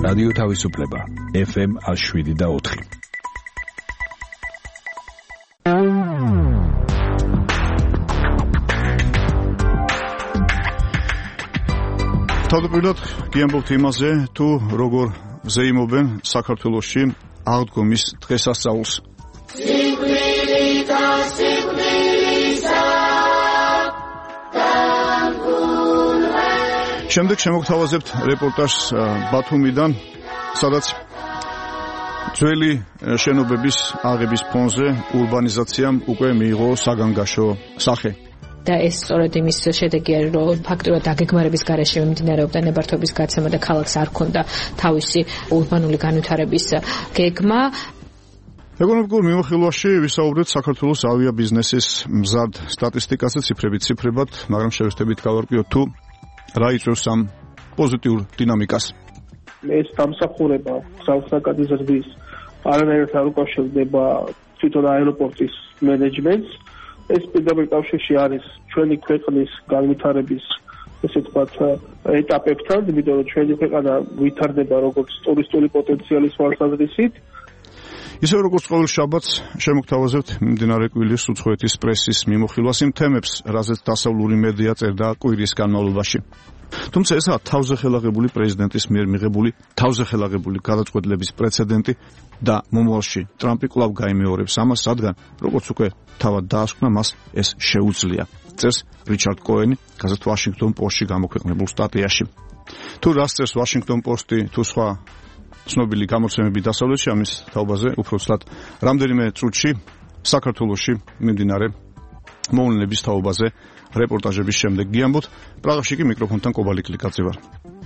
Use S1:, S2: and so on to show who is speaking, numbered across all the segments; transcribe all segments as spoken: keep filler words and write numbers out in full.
S1: რადიო თავისუფლება ეფ ემ შვიდი და ოთხი.
S2: თავდაპირველად გიამბობთ იმაზე, თუ როგორ ზეიმობენ საქართველოში აღდგომის დღესასწაულს. შემდეგ შემოგთავაზებთ რეპორტაჟს ბათუმიდან, სადაც ძველი შენობების აღების ფონზე урბანიზაციამ უკვე მიიღო საგანგაშო სახე.
S3: და ეს სწორედ იმის შედეგია, რომ ფაქტურად დაგეგმარების გარეშე მიმდინარეობდა ნებართვების გაცემა და ქალაქს არ ჰქონდა თავისი урბანული განვითარების გეგმა.
S2: ეკონომიკურ მიმოხილვაში ვისაუბრეთ საქართველოს ავიაბიზნესის მზარდ სტატისტიკაზე, ციფრებით ციფრებად, მაგრამ შევეცდებით გავარკვიოთ თუ რა იწვევს ამ პოზიტიურ დინამიკას.
S4: ეს დამსახურება საუკეთესო ზრდის არანაირად არ უკავშირდება თვითონ აეროპორტის მენეჯმენტს. ეს პირდაპირ კავშირში არის ჩვენი ქვეყნის განვითარების, ესე ვთქვათ, ეტაპებთან, იმიტომ რომ ჩვენი ქვეყანა ვითარდება როგორც ტურისტული პოტენციალის თვალსაზრისით.
S2: ისევ როგორც ყოველ შაბათს შემოგთავაზებთ მიმდინარე კვირის უცხოეთის პრესის მიმოხილვას იმ თემებს, რაზეც დასავლური მედია წერდა კვირის განმავლობაში. თუმცა ესაა თავზე ხელაღებული პრეზიდენტის მიერ მიღებული თავზე ხელაღებული გადაწყვეტილების პრეცედენტი და მომავალში ტრამპი კვლავ გაიმეორებს ამას, რადგან როგორც უკვე თავად დაასკვნა, მას ეს შეუძლია. წერს რიჩარდ კოენი გაზეთ ვაშინგტონ პოსტში გამოქვეყნებულ სტატიაში. თუ რას წერს ვაშინგტონ პოსტი, თუ სხვა ცნობილი გამოცემები დასავლეთში, ამის თაობაზე უფრო ცლად რამდენიმე წუთში საქართველოში მიმდინარე მოვლენების თაობაზე რეპორტაჟების შემდეგ გიამბობთ. პრაღაში კი მიკროფონთან კობალი კლიკაძე ვარ.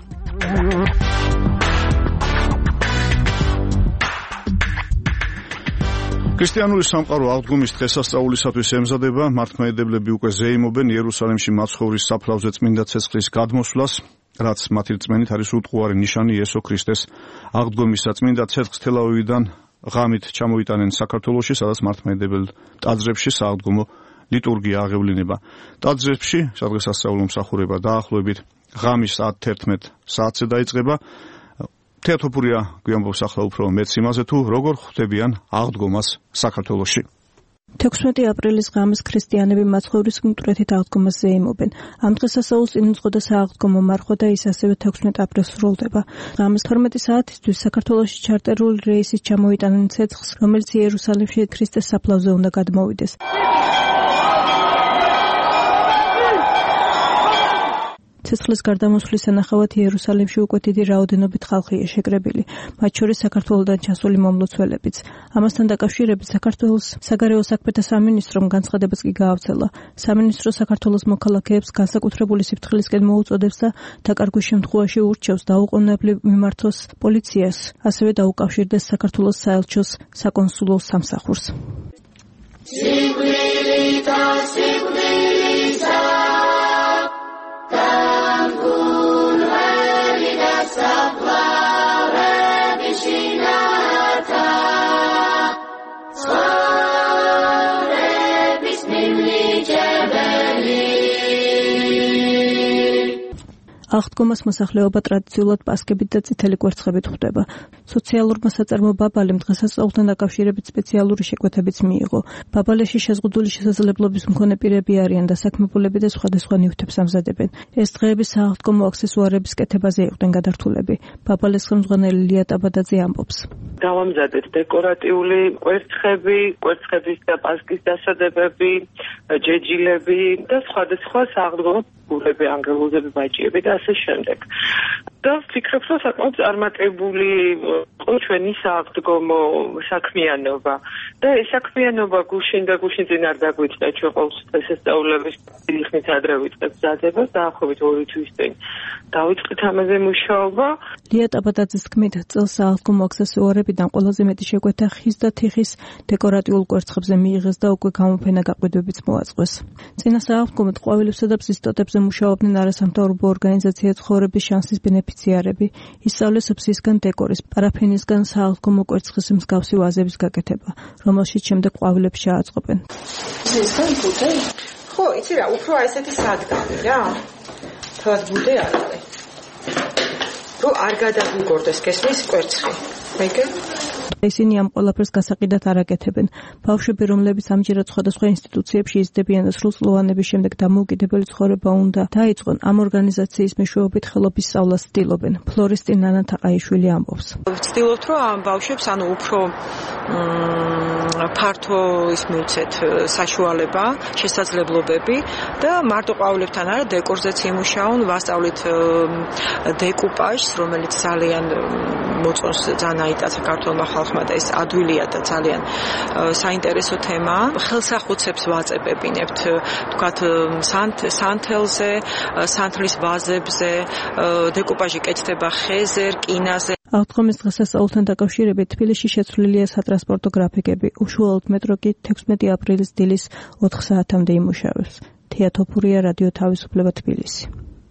S2: ქრისტიანული სამყარო აღდგომის დღესასწაულისათვის ემზადება, მართლმადიდებლები უკვე ზეიმობენ იერუსალიმში მაცხოვრის საფლავზე წმინდა ცეცხლის გადმოსვლას, რაც მათი რწმენით არის უტყუარი ნიშანი იესო ქრისტეს აღდგომისა. წმინდა ცეცხლს თელ-ავივიდან ღამით ჩამოიტანენ საქართველოში, სადაც მართლმადიდებელ ტაძრებში სააღდგომო ლიტურგია აღევლინება. ტაძრებში სადღესასწაულო მსახურება დაახლოებით ღამის საათ თერთმეტ საათზე დაიწყება. თეატოფურია გვიამბობს ახლა უფრო მეც იმაზე, თუ როგორ ხვდებიან აღდგომას საქართველოში.
S5: თექვსმეტი აპრილის ღამეს ქრისტიანები მაცხოვრის მკვეთრით აღდგომას ზეიმობენ. ამ დღესასწაულს წინუძღვა და სააღდგომო მარხვა და ის ასევე თექვსმეტ აპრილს სრულდება. ღამეს თორმეტი საათისთვის საქართველოში ჩარტერული რეისით ჩამოიტანენ ცეცხლს, რომელიც იერუსალიმში ქრისტეს საფლავზე უნდა გადმოვიდეს. ცეცხლის გარდამოსვლის სანახავად იერუსალიმში უკვე დიდი რაოდენობით ხალხია შეკრებილი, მათ შორის საქართველოდან ჩასული მომლოცველებიც. ამასთან დაკავშირებით საქართველოს საგარეო საქმეთა სამინისტრომ განცხადებას კი გაავრცელა. სამინისტრო საქართველოს მოქალაქეებს განსაკუთრებული სიფრთხილისკენ მოუწოდებს და დაკარგვის შემთხვევაში ურჩევს დაუყოვნებლივ მიმართოს პოლიციას, ასევე დაუკავშირდეს საქართველოს საელჩოს საკონსულო სამსახურს. აღდგომას მოსახლეობა ტრადიციულად პასკებით და წითელი კვერცხებით ხვდება. სოციალურმა საწარმო ბაბალემ დღესასწაულთან დაკავშირებით სპეციალური შეკვეთებიც მიიღო. ბაბალეში შეზღუდული შესაძლებლობის მქონე პირები არიან და საქმებულები და სხვადასხვა ნივთებს ამზადებენ. ეს დღეები სააღდგომო აქსესუარების კეთებაზე იყვნენ გადართულები. ბაბალეს ხელმძღვანელი ლია ტაბადაძე ამბობს.
S6: დავამზადეთ დეკორატიული კვერცხები, კვერცხების და პასკის დასადებები, ჯეჯილები და სხვადასხვა სააღდგომო გულები, ანგელოზები, ბაჭიები და ასე შემდეგ. და ვფიქრობ, რომ საკმაოდ წარმატებული იყო ჩვენი სააღდგომო საქმიანობა. და ეს საქმიანობა გუშინ და გუშინ წინ არ დაგვიწყდა, ჩვენ ყოველთვის დღესასწაულების დიდი ხნით ადრე ვიწყებთ მზადებას, დაახლოებით ორი თვის წინ დავიწყეთ ამაზე მუშაობა.
S5: ლია ტაბადაძის თქმით, წელს სააღდგომო აქსესუარებიდან ყველაზე მეტი შეკვეთა ხის და თიხის დეკორატიულ კვერცხებზე მიიღეს და უკვე გამოფენა გაყიდვებიც მოაწყვეს. წინა სააღდგომოდ ყვავილებსა და ბზის ტოტებზე მუშაობდნენ არასამთავრობო ორგანიზაცია ცხოვრების შანსის ბენეფიციარები. ისწავლეს ბზისგან დეკორის, პარაფენისგან სააღდგომო კვერცხის მსგავსი ვაზების გაკეთება, რომელშიც შემდეგ ყვავილებს შეაწყობენ.
S7: ბზისგან ბუდე? ხო, იცი რა, უფრო ესეთი სადგარი რა. თავად ბუდე არის. რომ არ გადაგვიგორდეს გესმის კვერცხი. მეგე?
S5: ისინი ამ ყველაფერს გასაყიდად არ აკეთებენ. ბავშვები, რომლებიც ამჯერად სხვადასხვა ინსტიტუციებში იზრდებიან და სრულწლოვანების შემდეგ დამოუკიდებელი ცხოვრება უნდა დაიწყონ, ამ ორგანიზაციის მეშვეობით ხელობის სწავლას ცდილობენ. ფლორისტი ნანა თაყაიშვილი ამბობს.
S8: ვცდილობთ, რომ ამ ბავშვებს ანუ უფრო ფართო ის მივცეთ საშუალება, შესაძლებლობები და მარტო ყვავილებთან არა, დეკორზეც იმუშაონ, ვასწავლით დეკუპაჟს, რომელიც ძალიან მოწონს ძალიან აიტაცა ქართულმა ხალხმა და ეს ადვილია და ძალიან საინტერესო თემაა. ხელსახუცებს ვაწებებინებთ, თქვათ სანთელზე, სანთლის ვაზებზე, დეკუპაჟი კეთდება ხეზე, რკინაზე.
S5: აღდგომის დღესასწაულთან დაკავშირებით თბილისში შეცვლილია სატრანსპორტო გრაფიკები. უშუალოდ მეტრო კი თექვსმეტი აპრილის დილის ოთხ საათამდე იმუშავებს. თია თოფურია, რადიო თავისუფლება, თბილისი.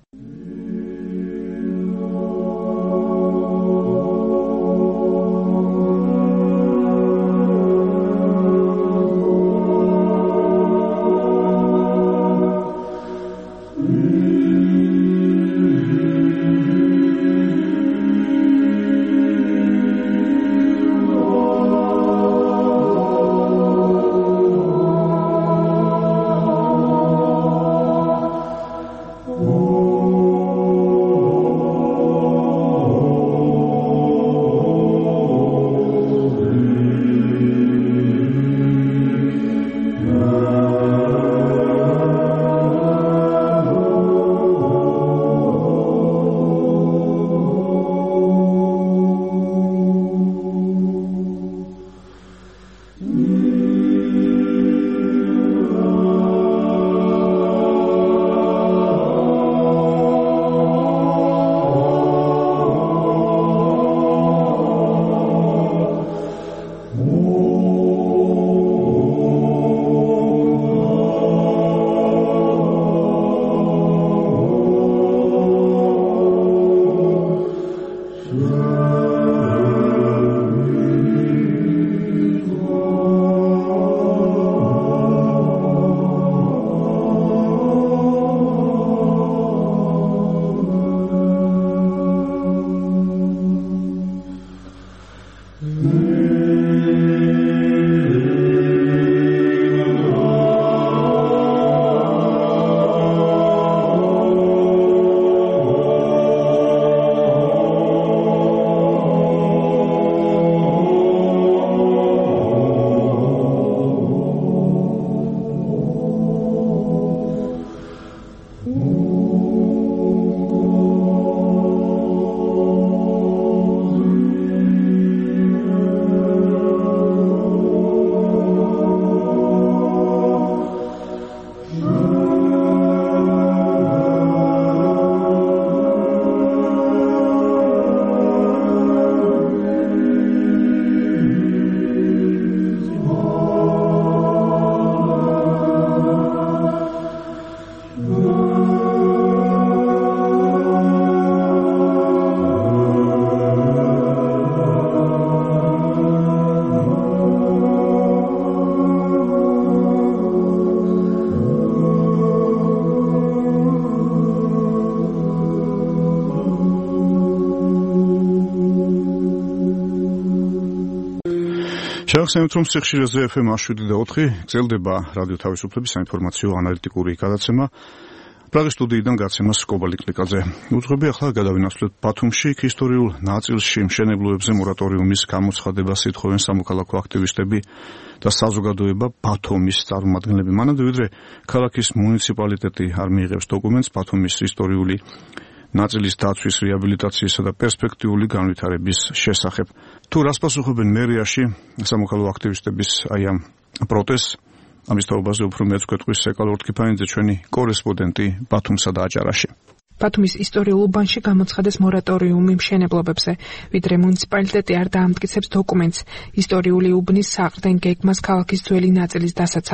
S2: შევახსენებთ, რომ სიხშირეზე ეფ ემ შვიდი და ოთხი გრძელდება რადიო თავისუფლების საინფორმაციო ანალიტიკური გადაცემა. პრაღის სტუდიიდან გაცემას კობალი კლიკაძე. უძღვები ახლა გადავინაცვლოთ ბათუმში ისტორიულ ნაწილში მშენებლობებზე მორატორიუმის გამოცხადებას ითხოვენ სამოქალაქო აქტივისტები და საზოგადოება ბათუმის წარმომადგენლები. მანამდე ვიდრე ქალაქის მუნიციპალიტეტი არ მიიღებს დოკუმენტს ბათუმის ისტორიული ნაწილის დაცვის, რეაბილიტაციისა და პერსპექტიული განვითარების შესახებ. თუ რას პასუხობენ მერიაში სამოქალაქო აქტივისტების აი ამ პროტესტს, ამის თაობაზე უფრო მეც გვეტყვის ეკალ ორთქიფანიძე, ჩვენი კორესპონდენტი ბათუმსა და აჭარაში.
S9: ბათუმის ისტორიულ უბანში გამოცხადეს მორატორიუმი მშენებლობებზე, ვიდრე მუნიციპალიტეტი არ დაამტკიცებს დოკუმენტს ისტორიული უბნის საყრდენ გეგმას ქალაქის ძველი ნაწილის დასაცავად.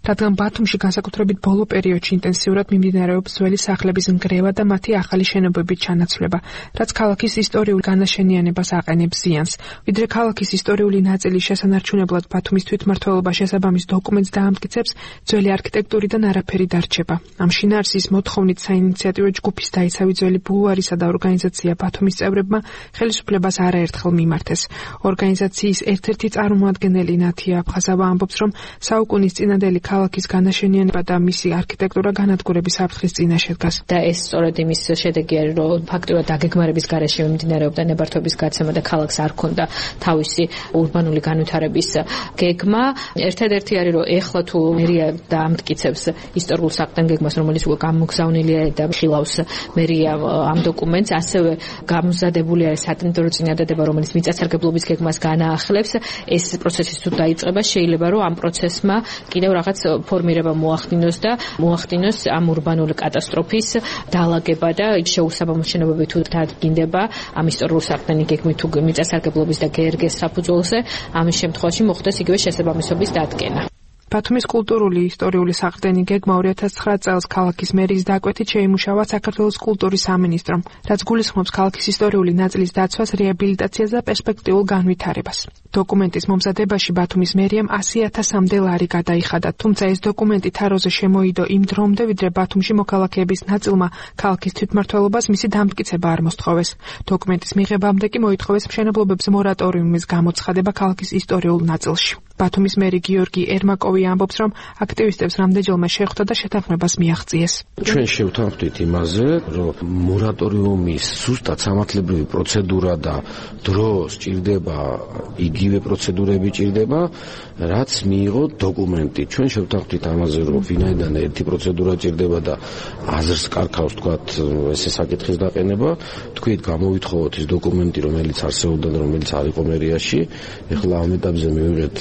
S9: რადგან ბათუმში განსაკუთრებით ბოლო პერიოდში ინტენსიურად მიმდინარეობს ძველი სახლების ნგრევა და მათი ახალი შენობების ჩანაცვლება, რაც ქალაქის ისტორიულ განაშენიანებას აყენებს ზიანს. ვიდრე ქალაქის ისტორიული ნაწილის შესანარჩუნებლად ბათუმის თვითმმართველობა შესაბამის დოკუმენტს დაამტკიცებს, ძველი არქიტექტურიდან არაფერი დარჩება. ამ შინაარსის მოთხოვნით საინიციატივო ჯგუფის დაიცავი ძველი ბულვარისა და ორგანიზაცია ბათუმის წევრებმა ხელისუფლებას არაერთხელ მიმართეს. ორგანიზაციის ერთ-ერთი წარმომადგენელი ნათია აფხაზავა ამბობს, რომ საუკუნის წინადელი ქალაქის განაშენიანება და მისი არქიტექტურა განადგურების საფრთხის წინაშე დგას.
S3: და ეს სწორედ იმის შედეგი არის, რომ ფაქტურად დაგეგმარების გარეშე მიმდინარეობდა ნებართვების გაცემა და ქალაქს არ ჰქონდა თავისი ურბანული განვითარების გეგმა. ერთადერთი არის, რომ ეხლა თუ მერია დაამტკიცებს ისტორიულ საყრდენ გეგმას, რომელიც უკვე გამოგზავნილია და ხილავს მერია ამ დოკუმენტს, ასევე გამზადებული არის სატენდერო წინადადება, რომელიც მიწათსარგებლობის გეგმას განაახლებს. ეს პროცესი თუ დაიწყება, შეიძლება რომ ამ პროცესმა კიდევ რაღაც ფორმირება მოახდინოს და მოახდინოს ამ ურბანული კატასტროფის დაალაგება და შეუსაბამო შენობები თუ დადგინდება ამ ისტორიულ საყრდენი გეგმით თუ მიწათსარგებლობის და გერგეს საფუძველზე, ამის შემთხვევაში მოხდეს იგივე შესაბამისობის დადგენა.
S9: ბათუმის კულტურული ისტორიული საყრდენი გეგმა ორი ათას ცხრა წელს ქალაქის მერის დაკვეთით შეიმუშავა საქართველოს კულტურის სამინისტრომ, რაც გულისხმობს ქალაქის ისტორიული ნაწილის დაცვას, რეაბილიტაციას და პერსპექტიულ განვითარებას. დოკუმენტის მომზადებაში ბათუმის მერიამ ასი ათასამდე ლარი გადაიხადა, თუმცა ეს დოკუმენტი თაროზე შემოიდო იმ დრომდე, ვიდრე ბათუმში მოქალაქეების ნაწილმა ქალაქის თვითმმართველობას მისი დამტკიცება არ მოსთხოვეს. დოკუმენტის მიღებამდე კი მოითხოვეს მშენებლობებზე მორატორიუმის გამოცხადება ქალაქის ისტორიულ ნაწილში. ბათუმის მერი გიორგი ერმაკოვი ამბობს, რომ აქტივისტებს რამდენჯერმე შეხვდა და შეთანხმებას მიაღწიეს.
S10: ჩვენ შევთანხმდით იმაზე, რომ მორატორიუმის ზუსტად სამართლებრივი პროცედურა და დრო სჭირდება, იგივე პროცედურები ჭირდება, რაც მიიღო დოკუმენტი. ჩვენ შევთანხმდით ამაზე, რომ ვინაიდან ერთი პროცედურა ჭირდება და აზრს კარქავს თქვათ ესე საკითხის დაყენება, თქვით გამოვითხოვოთ ის დოკუმენტი, რომელიც არსებობდა და რომელიც არ იყო მერიაში. ეხლა ამ ეტაპზე მივიღეთ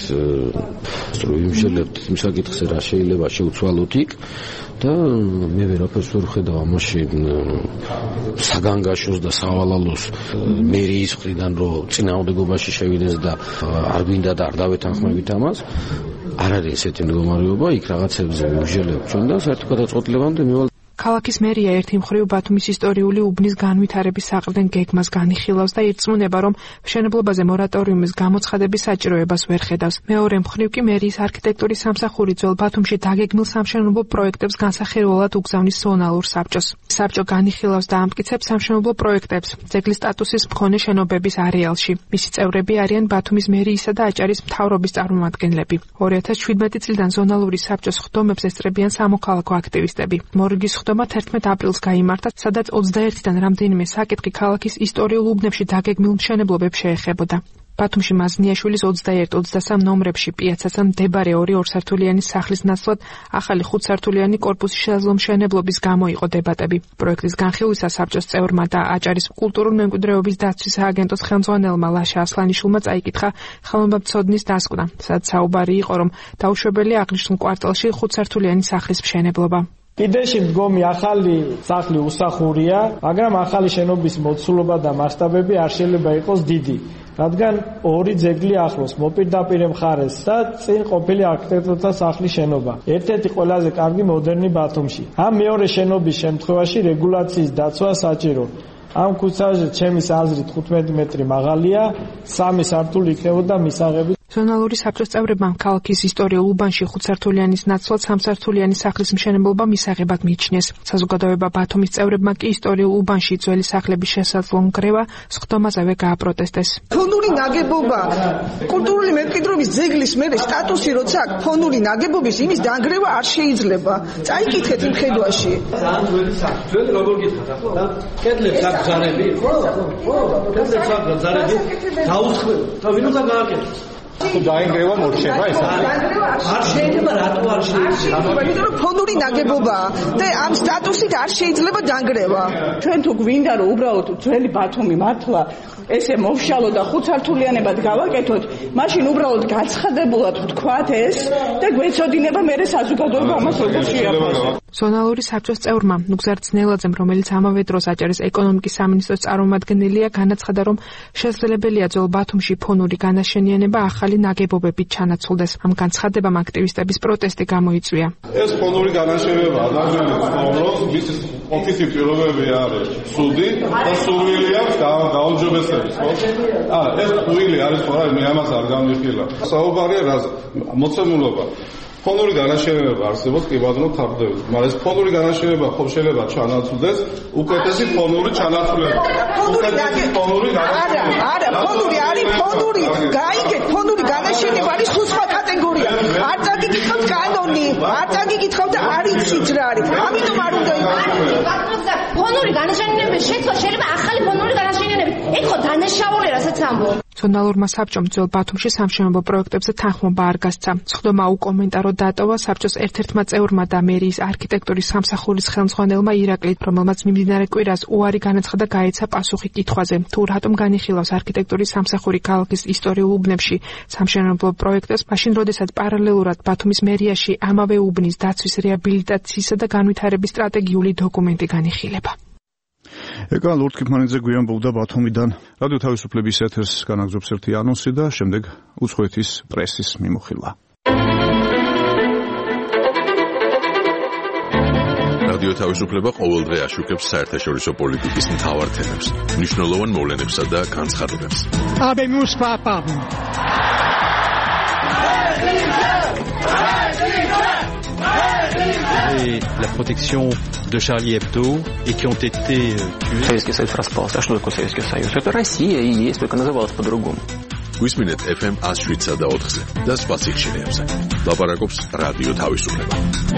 S10: ვიმშელებთ იმ საკითხზე, რა შეიძლება შევცვალოთ იქ და მე ვერაფერს ვერ ხედავ ამაში საგანგაშოს და სავალალოს მერიის მხრიდან, რომ წინააღმდეგობაში შევიდეს და არ გვინდა და არ დავეთანხმებით ამას. არ არის ესეთი მდგომარეობა, იქ რაღაცებზე ვიმშელებთ ჩვენ და საერთო გადაწყვეტილებამდე მივალ.
S9: ქალაქის მერია ერთი მხრივ ბათუმის ისტორიული უბნის განვითარების საყრდენ გეგმას განიხილავს და ირწმუნება, რომ მშენებლობაზე მორატორიუმის გამოცხადების საჭიროებას ვერ ხედავს. მეორე მხრივ კი მერიის არქიტექტურის სამსახური ძველ ბათუმში დაგეგმილ სამშენებლო პროექტებს განსახილველად უგზავნის ზონალურ საბჭოს. საბჭო განიხილავს და ამტკიცებს სამშენებლო პროექტებს ძეგლის სტატუსის მქონე შენობების არეალში. მისი წევრები არიან ბათუმის მერიისა და აჭარის მთავრობის წარმომადგენლები. ორი ათას შვიდმეტი წლიდან ზონალური საბჭოს ხდომებს ესწრებიან სამოქალაქო აქტივისტები. მორგის ხდომა თერთმეტ აპრილს გაიმართა, სადაც ოცდაერთიდან რამდენიმე საკითხი ქალაქის ისტორიულ უბნებში დაგეგმილ მშენებლობებს შეეხებოდა. ბათუმში მაზნიაშვილის ოცდაერთ ოცდასამ ნომრებში პიაცასთან მდებარე ორი ორსართულიანი სახლის ნაცვლად ახალი ხუთსართულიანი კორპუსი შესაძლო მშენებლობის გამო იყო დებატები. პროექტის განხილვისას საბჭოს წევრმა და აჭარის კულტურული მემკვიდრეობის დაცვის სააგენტოს ხელმძღვანელმა ლაშა ასლანიშვილმა წაიკითხა ხელოვნებაცოდნის დასკვნა, სადაც საუბარი იყო, რომ დაუშვებელია აღნიშნულ კვარტალში ხუთსართულიანი სახლის მშენებლობა.
S11: კიდეში მდგომი ახალი სახლი უსახურია, მაგრამ ახალი შენობის მოცულობა და მასშტაბები არ შეიძლება იყოს დიდი, რადგან ორი ძეგლი ახლოს, მოპირდაპირე მხარეს და წინ ყოფილი არქიტექტორთა სახლის შენობა. ერთ-ერთი ყველაზე კარგი მოდერნი ბათუმში. ამ მეორე შენობის შემთხვევაში რეგულაციის დაცვა საჭირო. ამ ქუჩაზე ჩემის აზრით თხუთმეტი მეტრი მაღალია, სამი სართული იქნებოდა მისაღები.
S9: ზონალური საბჭოს წევრებმა ქალაქის ისტორიულ უბანში ხუთსართულიანის ნაცვლად სამსართულიანი სახლის მშენებლობა მისაღებად მიიჩნიეს. საზოგადოება ბათუმის წევრებმა კი ისტორიულ უბანში ძველი სახლების შესაძლო ნგრევა სხდომაზევე გააპროტესტეს.
S12: ფონური ნაგებობა კულტურული მემკვიდრეობის ძეგლის მერე სტატუსი როცა აქვს ფონური ნაგებობის, იმის დანგრევა არ შეიძლება. წაიკითხეთ იმ ხედვაში.
S13: ძველი როგორ გითხათ ახლა? კედლებს აქვს ზარები? ხო, ხო, კედლებს აქვს ზარები. დაუსხმე და ვინ უნდა გააკეთოს? თუ დაინგრევა მორჩება ეს არ შეიძლება, რატო არ შეიძლება?
S12: იმიტომ რომ ფონური ნაგებობაა და ამ სტატუსით არ შეიძლება დანგრევა. ჩვენ თუ გვინდა რომ უბრალოდ ძველი ბათუმი მართლა ესე მოვშალო და ხუთსართულიანებად გავაკეთოთ, მაშინ უბრალოდ გაცხადებულად ვთქვათ ეს და გვეცოდინება მერე საზოგადოება ამას როგორ შეაფასოს.
S9: ზონალური საბჭოს წევრმა ნუგზარ ძნელაძემ, რომელიც ამავე დროს აჭარის ეკონომიკის სამინისტროს წარმომადგენელია, განაცხადა, რომ შესაძლებელია ძველ ბათუმში ფონური განაშენიანება ახალი ნაგებობებით ჩანაცვლდეს. ამ განცხადებამ აქტივისტების პროტესტი გამოიწვია.
S14: ეს ფონური განაშენიანება ადამიანებს ყოველდღე მის ოფისის პირობები არის სუდი და სურვილი აქვს გაუმჯობესების, ხო? აა ეს უილი არის ხო, მე ამას არ გამიხილა. საუბარია რაზე? მოცემულობა. ფონური განაშენიანება არსებობს, კი ბატონო, თავდებით. მაგრამ ეს ფონური განაშენიანება ხომ შეიძლება ჩანაცვლდეს უკეთესი ფონური ჩანაცვლება. უკეთესი ფონური განაშენიანება.
S12: არა, არა, ფონური არის ფონური. გაიგეთ, ფონური განაშენიანება არის სხვა კატეგორია. არ წაგიკითხავთ კანონი, არ წაგიკითხავთ და არ იცით რა არის. ამიტომ არ უნდა
S15: იყოს. ფონური განაშენიანების შეცვლა შეიძლება ახალი ფონური განაშენიანებით. ეგ ხო დანაშაულია, რასაც ამბობ.
S9: ზონალურმა საბჭომ ძველ ბათუმში სამშენებლო პროექტებზე თანხმობა არ გასცა. სხდომა უკომენტარო დატოვა საბჭოს ერთ-ერთმა წევრმა და მერიის არქიტექტურის სამსახურის ხელმძღვანელმა ირაკლი, რომელმაც მიმდინარე კვირას უარი განაცხადა, გაეცა პასუხი კითხვაზე, თუ რატომ განიხილავს არქიტექტურის სამსახური ქალაქის ისტორიულ უბნებში სამშენებლო პროექტებს, მაშინ როდესაც პარალელურად ბათუმის მერიაში ამავე უბნის დაცვის, რეაბილიტაციისა და განვითარების სტრატეგიული დოკუმენტი განიხილება.
S2: ეკა ლურდ კიფმანიძე გვიანბობდა ბათუმიდან. რადიო თავისუფლების ეთერს განაგზობს ერთი ანონსი და შემდეგ უცხოეთის პრესის მიმოხილვა.
S16: რადიო თავისუფლება ყოველდღე აშუქებს საერთაშორისო პოლიტიკის მთავარ თემებს, მნიშვნელოვან მოვლენებსა და განცხადებებს.
S17: Habemus papam.
S18: Et la protection de Charlie Hebdo et qui ont été tués.
S19: Советский Союз распался. А что такое Советский Союз? Это Россия и есть, только называлась по-другому.
S16: Გვისმინეთ эф эм one oh seven და ოთხზე და სხვა სიხშირეებზე. ლაპარაკობს რადიო თავისუფლება.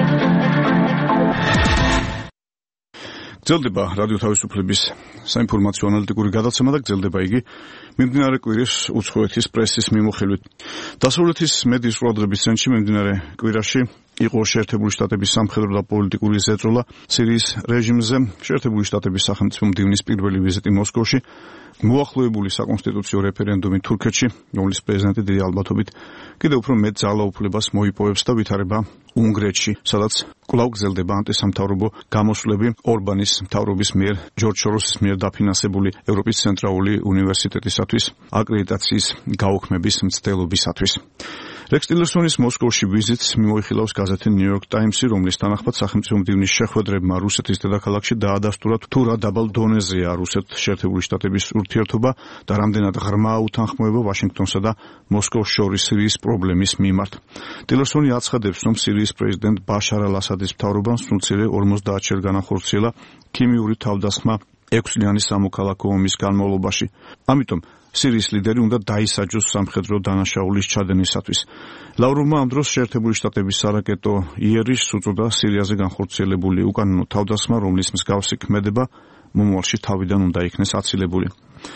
S2: გრძელდება რადიო თავისუფლების საინფორმაციო ანალიტიკური გადაცემა და გრძელდება იგი მიმდინარე კვირის უცხოეთის პრესის მიმოხილვით. დასავლეთის მედიის ყურადღების ცენტრში მიმდინარე კვირაში იყო შეერთებული შტატების სამხედრო და პოლიტიკური ზეწოლა სირიის რეჟიმზე. შეერთებული შტატების სახელმწიფო მდივნის პირველი ვიზიტი მოსკოვში, მოახლოებული საკონსტიტუციო რეფერენდუმი თურქეთში, რომლის პრეზიდენტი დიდი ალბათობით კიდევ უფრო მეტ ძალაუფლებას მოიპოვებს და ვითარება უნგრეთში, სადაც კვლავ გრძელდება ანტისამთავრობო გამოსვლები ორბანის მთავრობის მიერ ჯორჯ სოროსის მიერ დაფინანსებული ევროპის ცენტრალური უნივერსიტეტისათვის აკრედიტაციის გაუქმების მცდელობისათვის. რექს ტილერსონის მოსკოვში ვიზიტს მიმოიხილავს გაზეთი New York Times-ი, რომლის თანახმად სახელმწიფო მდივნის შეხვედრებმა რუსეთის დედაქალაქში დაადასტურა თუ რა დაბალ დონეზეა რუსეთ-შეერთებული შტატების ურთიერთობა და რამდენად ღრმა უთანხმოება ვაშინგტონსა და მოსკოვს შორის სირიის პრობლემის მიმართ. ტილერსონი აცხადებს, რომ სირიის პრეზიდენტ ბაშარ ალ-ასადის მთავრობამ სრულწილე ორმოცდაათჯერ განახორციელა ქიმიური თავდასხმა ექვსწლიანი სამოქალაქო ომის განმავლობაში. ამიტომ სირიის ლიდერი უნდა დაისაჯოს სამხედრო დანაშაულის ჩადენისათვის. ლავროვმა ამ დროს შეერთებული შტატების სარაკეტო იერიშს უწოდა სირიაზე განხორციელებული უკანონო თავდასხმა, რომლის მსგავსი ქმედება მომავალში თავიდან უნდა იქნეს აცილებული.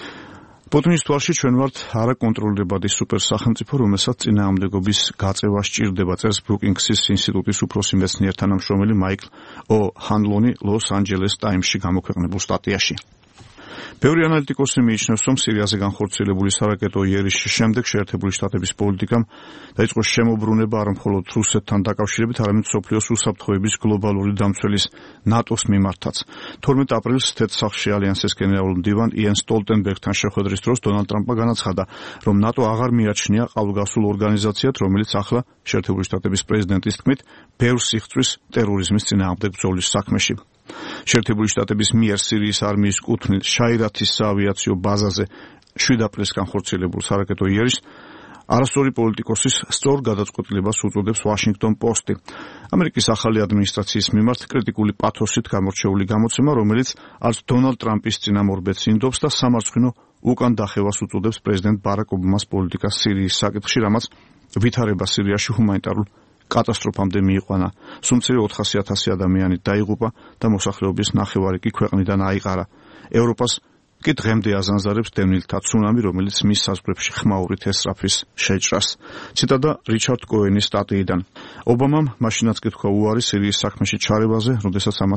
S2: პუტინის თვალში ჩვენ ვართ არაკონტროლირებადი სუპერსახელმწიფო, რომელსაც წინააღმდეგობის გაწევა სჭირდება, წერს ბრუკინგსის ინსტიტუტის უფროსი მეცნიერ თანამშრომელი მაიკლ ო ჰანლონი ლოს-ანჯელეს ტაიმსში გამოქვეყნებულ სტატიაში. ბევრი ანალიტიკოსი მიიჩნევს, რომ სირიაზე განხორციელებული სარაკეტო იერიშის შემდეგ შეერთებული შტატების პოლიტიკამ დაიწყო შემოbrunება არა მხოლოდ რუსეთთან დაკავშირებით, არამედ მსოფლიოს უსაფრთხოების გლობალური დამცველის ნატოს მიმართაც. თორმეტ აპრილს თეთრსახში ალიანსის გენერალურ მდივან იენ სტოლტენბერგთან შეხვედრის დროს დონალდ ტრამპმა განაცხადა, რომ ნატო აღარ მიაჩნია ყალბგასულ ორგანიზაციად, რომელიც ახლა შეერთებული შტატების პრეზიდენტის თქმით ბევრს იხწვის ტერორიზმის წინააღმდეგ ბრძოლის საქმეში. შეერთებული შტატების მიერ სირიის არმიის კუთვნილ შაირათის საავიაციო ბაზაზე შვიდ აპრილს განხორციელებულ სარაკეტო იერიშს არასწორი პოლიტიკოსის სწორ გადაწყვეტილებას უწოდებს ვაშინგტონ პოსტი. ამერიკის ახალი ადმინისტრაციის მიმართ კრიტიკული პათოსით გამორჩეული გამოცემა, რომელიც არც დონალდ ტრამპის წინამორბედს ინდობს და სამარცხვინო უკან დახევას უწოდებს პრეზიდენტ ბარაკ ობამას პოლიტიკას სირიის საკითხში, რამაც ვითარება სირიაში ჰუმანიტარულ კატასტროფამდე მიიყვანა. სუმცირე ოთხასი ათასი ადამიანი დაიღუპა და მოსახლეობის ნახევარი კი ქვეყნიდან აიყარა. ევროპას კი დღემდე აზანზარებს დევნილთა ცუნამი, რომელიც მის საზღვრებში ხმაურით ესწრაფვის შეჭრას. ციტატა რიჩარდ კოენის სტატიიდან. ობამამ მაშინაც კითხვა უარი სირიის საქმეში ჩარევაზე, როდესაც ამას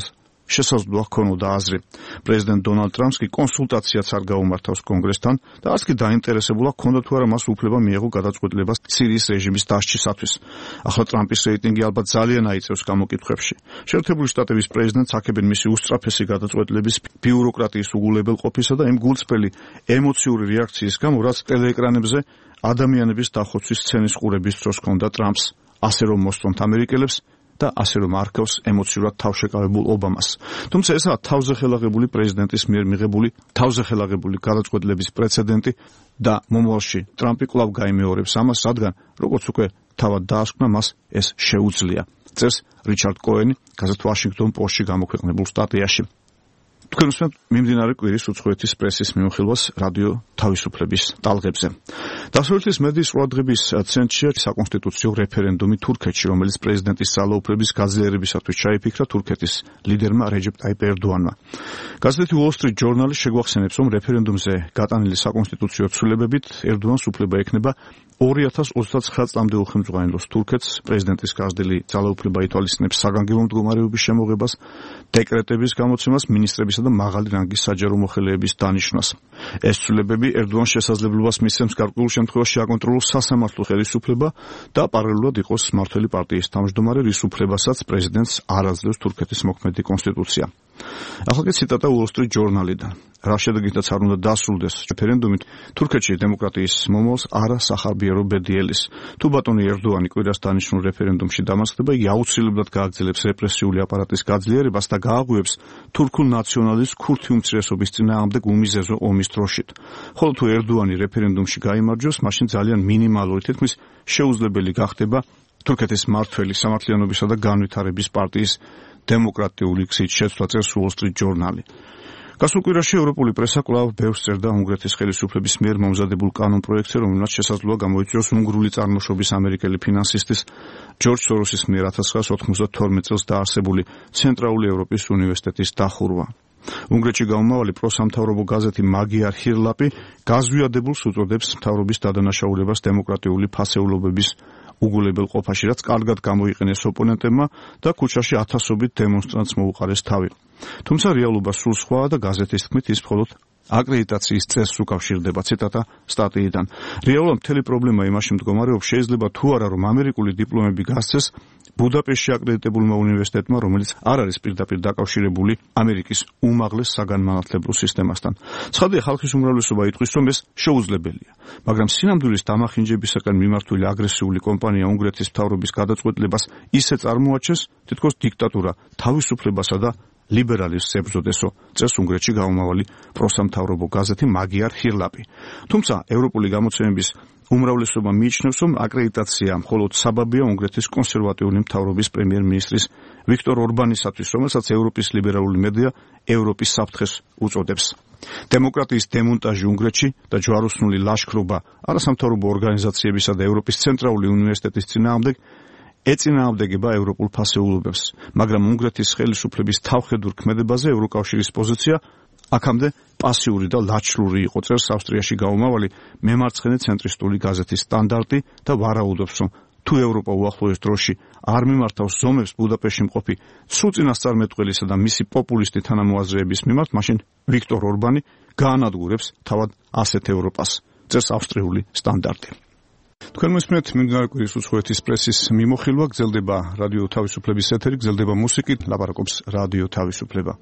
S2: შესაძლოა ჰქონოდა აზრი. პრეზიდენტ დონალდ ტრამპს კი კონსულტაციაც არ გაუმართავს კონგრესთან და არც კი დაინტერესებულა ჰქონდა თუ არა მას უფლება მიეღო გადაწყვეტილებას სირიის რეჟიმის დასჯისათვის. ახლა ტრამპის რეიტინგი ალბათ ძალიან აიწევს გამოკითხვებში. შეერთებული შტატების პრეზიდენტს აქებენ მისი უსწრაფესი გადაწყვეტილების ბიუროკრატიის უგულებელ ყოფისა და იმ გულწრფელი ემოციური რეაქციის გამო, რაც ტელეეკრანებზე ადამიანების დახოცვის სცენის ყურების დროს ჰქონდა ტრამპს, ასე რომ მოსწონთ ამერიკელებს და ასე რომ არქავს ემოციურად თავშეკავებულ ობამას. თუმცა ესაა თავზე ხელაღებული პრეზიდენტის მიერ მიღებული თავზე ხელაღებული გადაწყვეტილების პრეცედენტი და მომავალში ტრამპი კვლავ გაიმეორებს ამას, რადგან როგორც უკვე თავად დაასკვნა, მას ეს შეუძლია. წერს რიჩარდ კოენი, გაზეთ ვაშინგტონ პოსტში გამოქვეყნებულ სტატიაში. თქვენ უსმენთ მიმდინარე კვირის უცხოეთის პრესის მიმოხილვას რადიო თავისუფლების ტალღებზე. დასავლეთის მედიის ყურადღების ცენტრშია საკონსტიტუციო რეფერენდუმი თურქეთში, რომელიც პრეზიდენტის ძალაუფლების გაძლიერებისათვის ჩაიფიქრა თურქეთის ლიდერმა რეჯეპ ტაიპ ერდოანმა. გაზეთი Wall Street Journal შეგვახსენებს, რომ რეფერენდუმზე გატანილი საკონსტიტუციო ცვლილებებით ერდოანს უფლება ექნება ორი ათას ოცდაცხრა წლამდე უხელმძღვანელოს თურქეთს, პრეზიდენტის გაზრდილი ძალაუფლება ითვალისწინებს საგანგებო მდგომარეობის შემოღებას, დეკრეტების გამოცემას, მინისტრებისა და მაღალი რანგის საჯარო მოხელეების დანიშვნას. ეს ცვლილებები ერდოანს შესაძლებლობას მისცემს გარკვეულ შემთხვევაში აკონტროლოს სასამართლო ხელისუფლება და პარალელურად იყოს მმართველი პარტიის თავმჯდომარე, რის უფლებასაც პრეზიდენტს არ აძლევს თურქეთის მოქმედი კონსტიტუცია. ახლა კი ციტატა Wall Street Journal-დან. რა შედეგითაც არ უნდა დასრულდეს რეფერენდუმით, თურქეთში დემოკრატიის მომავალს არა სახარბიარო ბედიელის. თუ ბატონი ერდოანი კვირას დანიშნულ რეფერენდუმში დამარცხდება, იგი აუცილებლად გააგრძელებს რეპრესიული აპარატის გაძლიერებას და გააღვივებს თურქულ ნაციონალიზმს ქურთი უმცირესობის წინააღმდეგ უმიზეზო ომის დროშით. ხოლო თუ ერდოანი რეფერენდუმში გაიმარჯვებს, მაშინ ძალიან მინიმალური, თითქმის შეუძლებელი გახდება თურქეთის მმართველი სამართლიანობისა და განვითარების პარტიის დემოკრატიული გზით შეცვლა, წერს Wall Street Journal. გასულ კვირაში ევროპული პრესა კვლავ ბევრს წერდა უნგრეთის ხელისუფლების მიერ მომზადებულ კანონპროექტზე, რომელმაც შესაძლოა გამოიწვიოს უნგრული წარმოშობის ამერიკელი ფინანსისტის ჯორჯ სოროსის მიერ ათას ცხრაასი ოთხმოცდათორმეტ წელს დაარსებული ცენტრალური ევროპის უნივერსიტეტის დახურვა. უნგრეთში გამომავალი პროსამთავრობო გაზეთი მაგიარ ჰირლაპი გაზვიადებულს უწოდებს მთავრობის დადანაშაულებას დემოკრატიული ფასეულობების უგულებელ ყოფაში, რაც კარგად გამოიყენეს ოპონენტებმა და ქუჩაში ათასობით დემონსტრანტს მოუყარეს თავი. თუმცა რეალობა სულ სხვაა და გაზეთის თქმით ის მხოლოდ აკრედიტაციის წესს უკავშირდება. ციტატა სტატიიდან. რეალურად მთელი პრობლემა იმაში მდგომარეობს, შეიძლება თუ არა რომ ამერიკული დიპლომები გასცეს ბუდაპეშტში აკრედიტებულმა უნივერსიტეტმა, რომელიც არ არის პირდაპირ დაკავშირებული ამერიკის უმაღლეს საგანმანათლებლო სისტემასთან. ცხადია, ხალხის უმრავლესობა იტყვის, რომ ეს შეუძლებელია, მაგრამ სინამდვილის დამახინჯებისაკენ მიმართული აგრესიული კომპანია უნგრეთის მთავრობის გადაწყვეტილებას ისე წარმოაჩენს, თითქოს დიქტატურა თავისუფლებასა და ლიბერალიზმს ებრძოდესო, წერს უნგრეთში გამომავალი პროსამთავრობო გაზეთი მაგიარ ჰირლაპი. თუმცა ევროპული გამოცემების უმრავლესობა მიიჩნევს, რომ აკრედიტაცია მხოლოდ საბაბია უნგრეთის კონსერვატიული მთავრობის პრემიერ-მინისტრის ვიქტორ ორბანისათვის, რომელსაც ევროპის ლიბერალური მედია ევროპის საფრთხეს უწოდებს. დემოკრატიის დემონტაჟი უნგრეთში და ჯვაროსნული ლაშქრობა არასამთავრობო ორგანიზაციებისა და ევროპის ცენტრალური უნივერსიტეტის წინააღმდეგ ეწინააღმდეგება ევროპულ ფასეულობებს, მაგრამ უნგრეთის ხელისუფლების თავხედურ ქმედებაზე ევროკავშირის პოზიცია აქამდე პასიური და ლაჩლური იყო, წერს ავსტრიაში გამომავალი მემარცხენე ცენტრისტული გაზეთის სტანდარტი და ვარაუდობს, რომ თუ ევროპა უახლოეს დროში არ მიმართავს ზომებს ბუდაპეშტში მყოფი სუწინასწარმეტყველისა და მისი პოპულისტი თანამოაზრეების მიმართ, მაშინ ვიქტორ ორბანი გაანადგურებს თავად ასეთ ევროპას, წერს ავსტრიული სტანდარტი. თქვენ მოსმენთ მიმდინარე კვირის უცხოეთის პრესის მიმოხილვა, გრძელდება რადიო თავისუფლების ეთერი, გრძელდება მუსიკით, ლაპარაკობს რადიო თავისუფლება.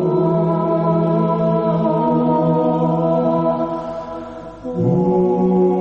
S20: Oh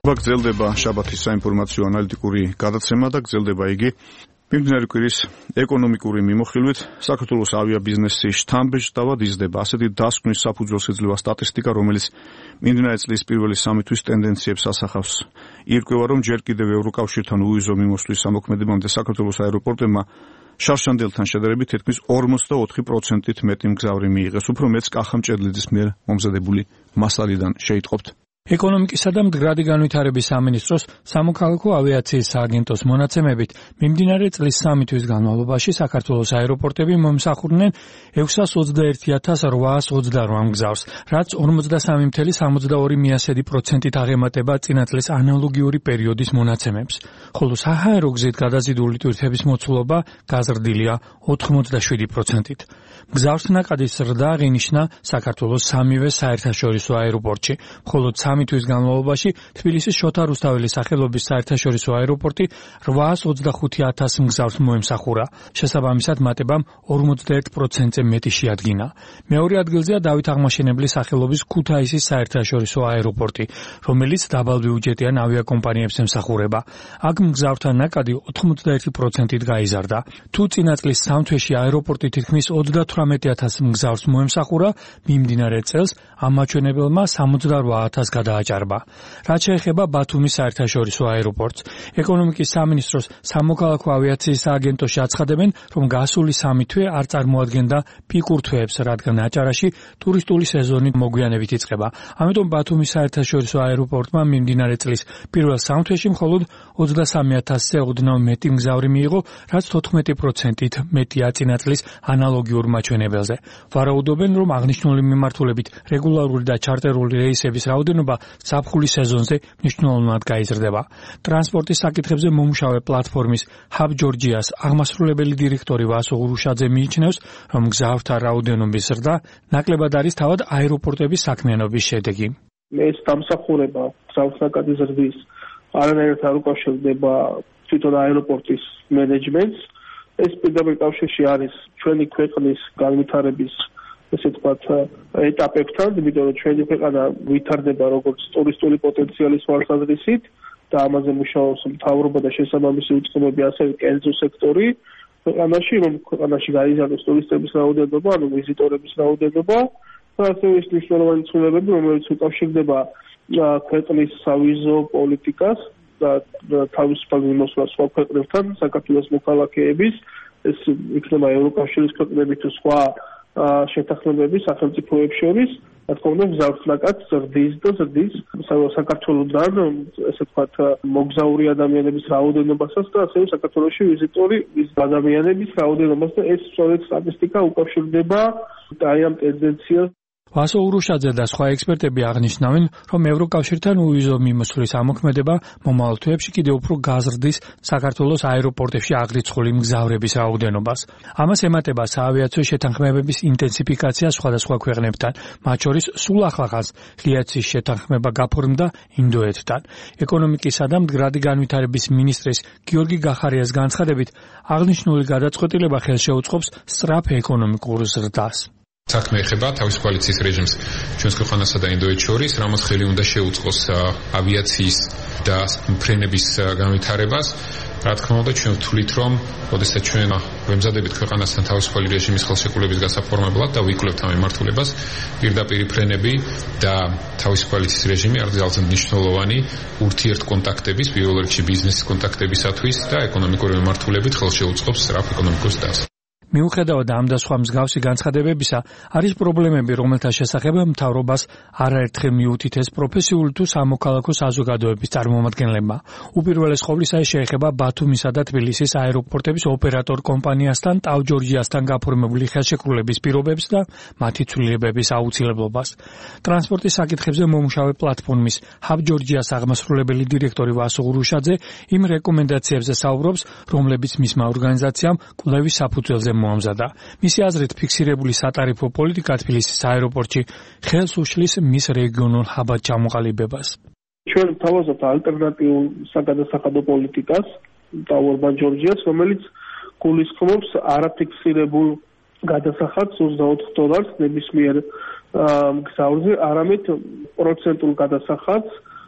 S2: გრძელდება შაბათის საინფორმაციო ანალიტიკური გადაცემა და გრძელდება იგი მიმდინარე კვირის ეკონომიკური მიმოხილვით. საქართველოს ავიაბიზნესი შთამბეჭდავად იზრდება. ასეთი დასკვნის საფუძველს ეძლევა სტატისტიკა, რომელიც მიმდინარე წლის პირველი სამი თვის ტენდენციებს ასახავს. ირკვევა, რომ ჯერ კიდევ ევროკავშირთან უვიზო მიმოსვლის სამოქმედებამდე საქართველოს აეროპორტებმა შავშანდილთან შედარებით თითქმის ორმოცდაოთხი პროცენტით მეტი მგზავრი მიიღეს. უფრო მეც კახა მჭედლიძის მიერ მომზადებული მასალიდან შეიტყობთ.
S20: ეკონომიკისა და მდგრადი განვითარების სამინისტროს სამოქალაქო ავიაციის სააგენტოს მონაცემებით მიმდინარე წლის სამი თვის განმავლობაში საქართველოს აეროპორტები მომსახურდნენ ექვსას ოცდაერთი ათას რვაას ოცდარვა მგზავრს, რაც ორმოცდასამი ფاصლე სამოცდაორი პროცენტით აღემატება წინა წლის ანალოგიური პერიოდის მონაცემებს, ხოლო საჰაერო გზით გადაზიდული ტვირთების მოცულობა გაზრდილია ოთხმოცდაშვიდი პროცენტით. მგზავრს ნაკადის ზრდა აღინიშნა საქართველოს სამივე საერთაშორისო აეროპორტში, მხოლოდ სამი თვის განმავლობაში თბილისის შოთა რუსთაველის სახელობის საერთაშორისო აეროპორტი რვაას ოცდახუთი ათას მგზავრს მოემსახურა. შესაბამისად მატებამ ორმოცდაერთ პროცენტზე მეტი შეადგინა. მეორე ადგილზეა დავით აღმაშენებლის სახელობის ქუთაისის საერთაშორისო აეროპორტი, რომელიც დაბალ ბიუჯეტიან ავიაკომპანიებს ემსახურება. აქ მგზავრთა ნაკადი ოთხმოცდაერთი პროცენტით გაიზარდა. თუ წინა წლის სამ თვეში აეროპორტი თითქმის ოცდათვრამეტი ათას მგზავრს მოემსახურა, მიმდინარე წელს ამ მაჩვენებელმა სამოცდარვა ათას გადააჭარბა. რაც შეეხება ბათუმის საერთაშორისო აეროპორტს, ეკონომიკის სამინისტროს სამოქალაქო ავიაციის სააგენტოში აცხადებენ, რომ გასული სამი თვე არ წარმოადგენდა პიკურ თვეებს, რადგან აჭარაში ტურისტული სეზონი მოგვიანებით იწყება. ამიტომ ბათუმის საერთაშორისო აეროპორტმა მიმდინარე წლის პირველ სამ თვეში მხოლოდ ოცდასამი ათასზე ოდნავ მეტი მგზავრი მიიღო, რაც თოთხმეტი პროცენტით მეტია წინა წლის ანალოგიურ მაჩვენებელზე. ვარაუდობენ, რომ აღნიშნული მიმართულებით რეგულარული და ჩარტერული რეისების რაოდენობა ზაფხულის სეზონზე მნიშვნელოვნად გაიზრდება. ტრანსპორტის საკითხებზე მომუშავე პლატფორმის Hub Georgia's აღმასრულებელი დირექტორი ვასო ურუშაძე მიიჩნევს, რომ მგზავრთა რაოდენობის ზრდა ნაკლებად არის თავად აეროპორტების საქმიანობის შედეგი.
S4: ეს დამსახურება მგზავრთა ნაკადის ზრდის არანაირად არ უკავშირდება თვითონ აეროპორტის მენეჯმენტს. ეს პირდაპირ კავშირში არის ჩვენი ქვეყნის განვითარების ესე ვთქვათ ეტაპებთან, იმიტომ რომ ჩვენი ქვეყანა ვითარდება როგორც ტურისტული პოტენციალის თვალსაზრისით და ამაზე მუშაობს მთავრობა და შესაბამისი უწყებები, ასევე კერძო სექტორი ქვეყანაში, რომ ქვეყანაში გაიზარდოს ტურისტების რაოდენობა, ანუ ვიზიტორების რაოდენობა და ასევე ის მნიშვნელოვანი ცვლილებები, რომელიც უკავშირდება ქვეყნის სავიზო პოლიტიკას და თავისუფალ მიმოსვლას სხვა ქვეყნებთან, საქართველოს მოქალაქეების, ეს იქნება ევროკავშირის ქვეყნები თუ სხვა შეთანხმებები სახელმწიფოებს შორის, რა თქმა უნდა, მგზავრთა ნაკადს ზრდის და ზრდის საქართველოსთან, ესე ვთქვათ, მოგზაური ადამიანების რაოდენობასაც და ასევე საქართველოში ვიზიტორი ადამიანების რაოდენობას და ეს სწორედ სტატისტიკა უკავშირდება აი ამ ტენდენციას.
S20: ვასო ურუშაძე და სხვა ექსპერტები აღნიშნავენ, რომ ევროკავშირთან უვიზო მიმოსვლის ამოქმედება მომავალ თვეებში კიდევ უფრო გაზრდის საქართველოს აეროპორტებში აღრიცხული მგზავრების რაოდენობას. ამას ემატება საავიაციო შეთანხმებების ინტენსიფიკაცია სხვადასხვა ქვეყნებთან, მათ შორის სულ ახლახანს ღიაცის შეთანხმება გაფორმდა ინდოეთთან. ეკონომიკისა და მდგრადი განვითარების მინისტრის გიორგი გახარიას განცხადებით, აღნიშნული გადაწყვეტილება ხელშეუწყობს სწრაფ ეკონომიკურ ზრდას.
S21: საქმე ეხება თავის კოალიციის რეჟიმს ჩვენს ქვეყანასა და ინდოეთს შორის, რამაც ხელი უნდა შეუწყოს ავიაციის და ფრენების განვითარებას. რა თქმა უნდა, ჩვენ ვთვლით, რომ როდესაც ჩვენ ვემზადებით ქვეყანასთან თავისუფალი რეჟიმის ხელშეკრულების გასაფორმებლად და ვიკვლევთ ამ მიმართულებას, პირდაპირ ფრენები და თავისი კოალიციის რეჟიმი არის ძალზედ მნიშვნელოვანი ურთიერთკონტაქტების, პირველ რიგში ბიზნესის კონტაქტებისათვის და ეკონომიკური მიმართულებით ხელშეუწყობს სწრაფ ეკონომიკურ ზრდას.
S20: მიუხედავად ამ და სხვა მსგავსი განცხადებებისა, არის პრობლემები, რომელთა შესახებ მთავრობას არაერთხელ მიუთითეს პროფესიული თუ სამოქალაქო საზოგადოების წარმომადგენლებმა. უპირველეს ყოვლისა ეს შეეხება ბათუმისა და თბილისის აეროპორტების ოპერატორ კომპანიასთან ტავ ჯორჯიასთან გაფორმებული ხელშეკრულების პირობებს და მათი ცვლილებების აუცილებლობას. ტრანსპორტის საკითხებზე მომუშავე პლატფორმის Hub Georgia's აღმასრულებელი დირექტორი ვასო ურუშაძე იმ რეკომენდაციებზე საუბრობს, რომლებიც მისმა ორგანიზაციამ კვლევის საფუძველზე მოამზადა. მისი აზრით, ფიქსირებული სატარიფო პოლიტიკა თბილისის აეროპორტში ხელს უშლის მის რეგიონულ ჰაბად ჩამოყალიბებას.
S4: ჩვენ თავაზობთ ალტერნატიულ საგადასახადო პოლიტიკას და ორბან ჯორჯიას, რომელიც გულისხმობს არაფიქსირებულ გადასახადს ოცდაოთხ დოლარს ნებისმიერ მგზავრზე, არამედ პროცენტულ გადასახადს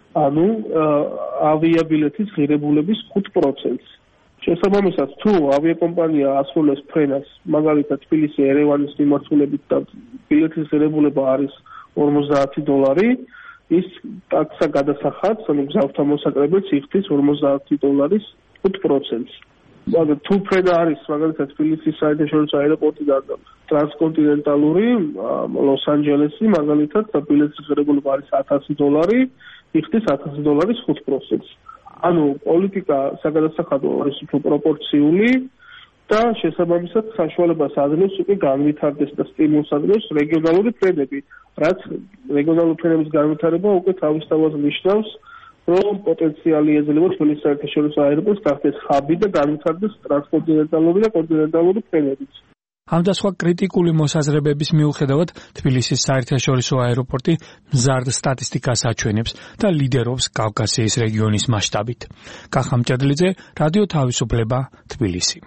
S4: ანუ ავიაბილეთის ღირებულების ხუთ პროცენტს. შესაბამისად, თუ ავიაკომპანია ასრულებს ფრენას, მაგალითად თბილისი-ერევანის მიმართულებით და ბილეთის ღირებულება არის ორმოცდაათი დოლარი, ის ტაქსა გადასახადს, ანუ გზავრთა მოსაკრებელს იხდის ორმოცდაათი დოლარის ხუთ პროცენტს. მაგრამ თუ ფრენა არის მაგალითად თბილისის საერთაშორისო აეროპორტიდან ტრანსკონტინენტალური ლოს-ანჯელესი, მაგალითად და ბილეთის ღირებულება არის ათასი დოლარი, იხდის ათასი დოლარის ხუთ პროცენტს. ანუ პოლიტიკა საგადასახადო არის უფრო პროპორციული და შესაბამისად საშუალებას აძლევს უკვე განვითარდეს და სტიმულს აძლევს რეგიონალური ფრენები, რაც რეგიონალური ფრენების განვითარება უკვე თავისთავად ნიშნავს, რომ პოტენციალი ეძლევა თბილისის საერთაშორისო აეროპორტს გახდეს ხაბი და განვითარდეს ტრანსკონტინენტალური და კონტინენტალური ფრენებიც.
S20: ამ და სხვა კრიტიკული მოსაზრებების მიუხედავად თბილისის საერთაშორისო აეროპორტი მზარდ სტატისტიკას აჩვენებს და ლიდერობს კავკასიის რეგიონის მასშტაბით. კახა მჭედლიძე, რადიო თავისუფლება, თბილისი.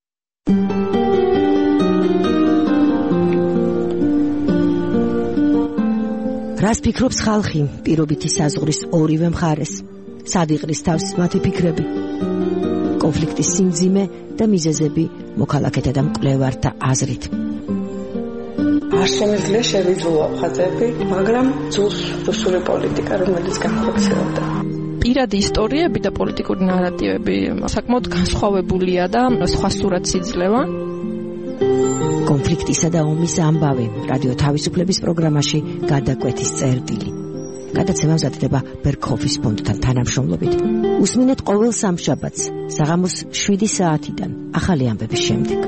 S1: რას ფიქრობს ხალხი პირობითი საზღვრის ორივე მხარეს? სად იყრის თავს მათი ფიქრები? კონფლიქტის სიმძიმე და მიზეზები მოქალაქეთა და მკვლევართა აზრით.
S6: არ შემიძლია შევიძროა ხაზები, მაგრამ ძულს რუსული პოლიტიკა, რომელიც განხორციელდა.
S22: პირადი ისტორიები და პოლიტიკური ნარატივები საკმაოდ განსხვავებულია და სხვა სურათს იძლევა.
S1: კონფლიქტისა და ომის ამბავი რადიო თავისუფლების პროგრამაში გადაკვეთის წერტილი. გადაცემა მზადდება ბერქოფის ფონდთან თანამშრომლობით. უსმინეთ ყოველ სამშაბათს საღამოს შვიდი საათიდან ახალი ამბების შემდეგ.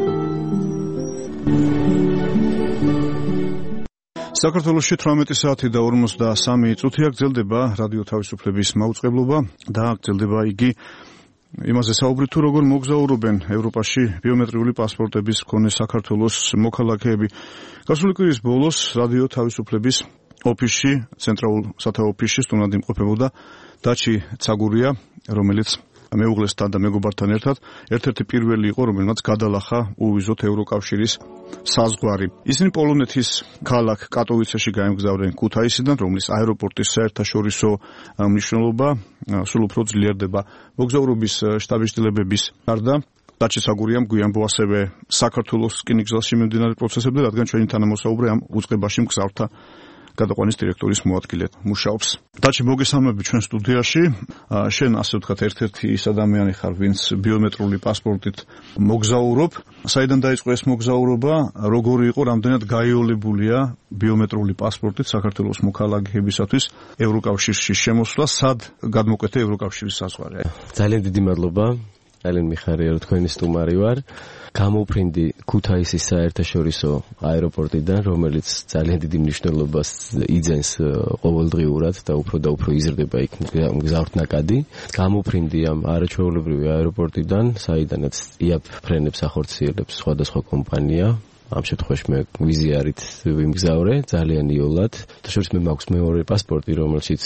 S2: საქართველოში თვრამეტი საათი და ორმოცდასამი წუთია გრძელდება რადიო თავისუფლების მაუწყებლობა და გრძელდება იგი იმაზე საუბრით თუ როგორ მოგზაურობენ ევროპაში ბიომეტრიული პასპორტების მქონე საქართველოს მოქალაქეები. გასული კვირის ბოლოს რადიო თავისუფლების ოფისში, ცენტრალურ სათავო ოფისში სტუმრად იმყოფებოდა დაჩი ცაგურია, რომელიც მეუღლესთან და მეგობართან ერთად ერთ-ერთი პირველი იყო, რომელმაც გადალახა უვიზოთ ევროკავშირის საზღვარი. ისინი პოლონეთის ქალაქ კატოვიცეში გაემგზავრნენ ქუთაისიდან, რომლის აეროპორტის საერთაშორისო მნიშვნელობა სულ უფრო ძლიერდება. მოგზაურობის შტაბ-შტილებების გარდა დაჩი ცაგურიამ გვიანბო ასევე საქართველოს რკინიგზელში მიმდინარე პროცესებზე, რადგან ჩვენი თანამოსაუბრე ამ უწყებაში მგზავრთა გადაყვანის დირექტორის მოადგილედ მუშაობს. დაჩი, მოგესალმები ჩვენ სტუდიაში. შენ ასე ვთქვათ ერთ-ერთი ის ადამიანი ხარ, ვინც ბიომეტრიული პასპორტით მოგზაურობ. საიდან დაიწყო ეს მოგზაურობა? როგორი იყო, რამდენად გაიოლებულია ბიომეტრიული პასპორტით საქართველოს მოქალაქეებისათვის ევროკავშირში შემოსვლა? სად გადმოკვეთა ევროკავშირის საზღვარი?
S23: ძალიან დიდი მადლობა. ძალიან მიხარია, რომ თქვენი სტუმარი ვარ. გამოფრინდი ქუთაისის საერთაშორისო აეროპორტიდან, რომელიც ძალიან დიდი მნიშვნელობას იძენს ყოველდღიურად და უფრო და უფრო იზრდება იქ მგზავრთნაკადი. გამოფრინდი ამ არაჩვეულებრივი აეროპორტიდან, საიდანაც იაფ ფრენებს ახორციელებს სხვადასხვა კომპანია. ამ შემთხვევაში მე ვიზიარით ვიმგზავრე ძალიან იოლად. თაშორის მე მაქვს მეორე პასპორტი, რომელშიც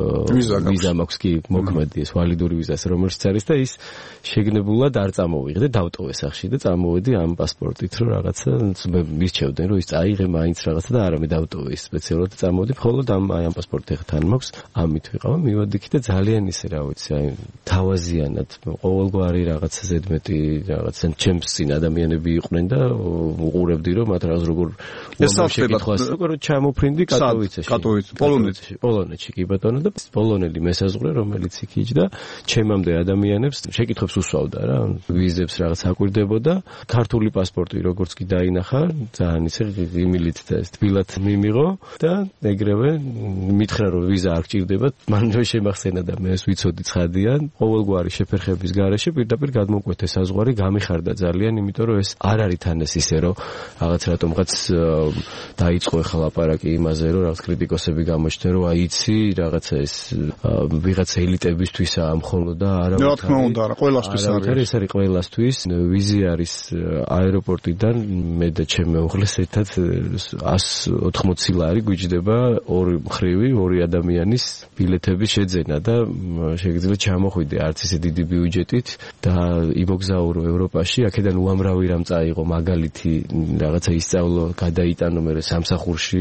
S23: ვიზა მაქვს კი მოქმედი, ეს ვალიდური ვიზას, რომელშიც არის და ის შეგნებულად არ წამოვიღე, დავტოვე სახში და წამოვედი ამ პასპორტით, რომ რაღაცა მე მირჩევდნენ, რომ ის წაიღე მაინც რაღაცა და არა მე დავტოვე ის სპეციალურად და წამოვედი, მხოლოდ ამ აი ამ პასპორტი ახლა თან მაქვს, ამით ვიყავ, მივედი და ძალიან ისე რა ვიცი, აი თავაზიანად ყოველგვარი რაღაცა ზედმეტი რაღაცა ჩემს წინ ადამიანები იყვნენ და უყურებდი რომ მათ რაღაც როგორ შეკითხვას როგორ ჩამოფრინდი კატოვიცეში
S2: კატოვიცე პოლონეთში
S23: პოლონეთში კი ბატონო და პოლონელი მესაზღვრე რომელიც იქ იჯდა ჩემამდე ადამიანებს შეკითხვებს უსვავდა რა ვიზებს რაღაც აკვირდებოდა ქართული პასპორტი როგორც კი დაინახა ძალიან ისე იმილით და ეს თბილად მიმიღო და ეგრევე მითხრა რომ ვიზა არ გჭირდება მან შემახსენა და მე ეს ვიცოდი ცხადიან ყოველგვარი შეფერხების გარეშე პირდაპირ გადმოკვეთე საზღვარი გამიხარდა ძალიან იმიტომ რომ ეს არ არის თან ეს ისე რომ რაღაც რატომღაც დაიწყო ახლა ლაპარაკი იმაზე რომ რაღაც კრიტიკოსები გამოჩნდნენ რომ აი იცი რაღაცა ეს ვიღაცა ელიტებისთვისაა მხოლოდ და არა
S2: რა თქმა უნდა არა ყველასთვის არის
S23: ეს არის ყველასთვის ვიზი არის აეროპორტიდან მე და ჩემი მეუღლეს ერთად ას ოთხმოცი ლარი გვიჯდება ორი მხრივი ორი ადამიანის ბილეთების შეძენა და შეგიძლიათ ჩამოხვიდე არც ისე დიდი ბიუჯეტით და იმოგზაურო ევროპაში აქედან უამრავი რამ წაიღო მაგალითი რაღაცა ისწავლო, გადაიტანო მე სამსახურში,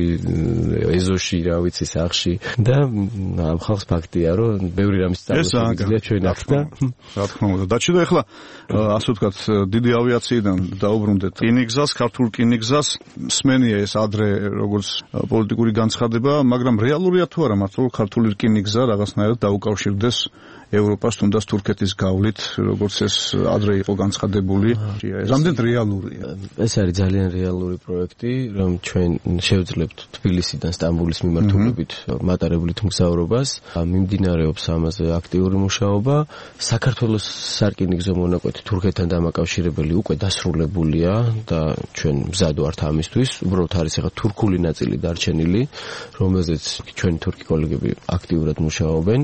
S23: ეზოში, რა ვიცი, სახლში და ამ ხალხს ფაქტია, რომ ბევრი რამის სწავლა შეიძლება ჩვენ ახლა.
S2: რა თქმა უნდა. და ჩიდო ახლა ასე ვთქვათ, დიდი ავიაციიდან დაუბრუნდეთ რკინიგზას, ქართულ რკინიგზას, სმენია ეს ადრე როგორც პოლიტიკური განცხადება, მაგრამ რეალურია თუ არა მართლა ქართული რკინიგზა რაღაცნაირად დაუკავშირდეს ევროპას თუნდაც თურქეთის გავლით, როგორც ეს ადრე იყო განცხადებული. რამდენად რეალურია?
S23: ეს არის ძალიან რეალური პროექტი, რომ ჩვენ შევძლებთ თბილისიდან სტამბოლის მიმართულებით მატარებლით მგზავრობას. მიმდინარეობს ამაზე აქტიური მუშაობა. საქართველოს სარკინიგზო მონაკვეთი თურქეთთან დამაკავშირებელი უკვე დასრულებულია და ჩვენ მზად ვართ ამისთვის. უბრალოდ არის ახლა თურქული ნაწილი დარჩენილი, რომელზეც ჩვენი თურქი კოლეგები აქტიურად მუშაობენ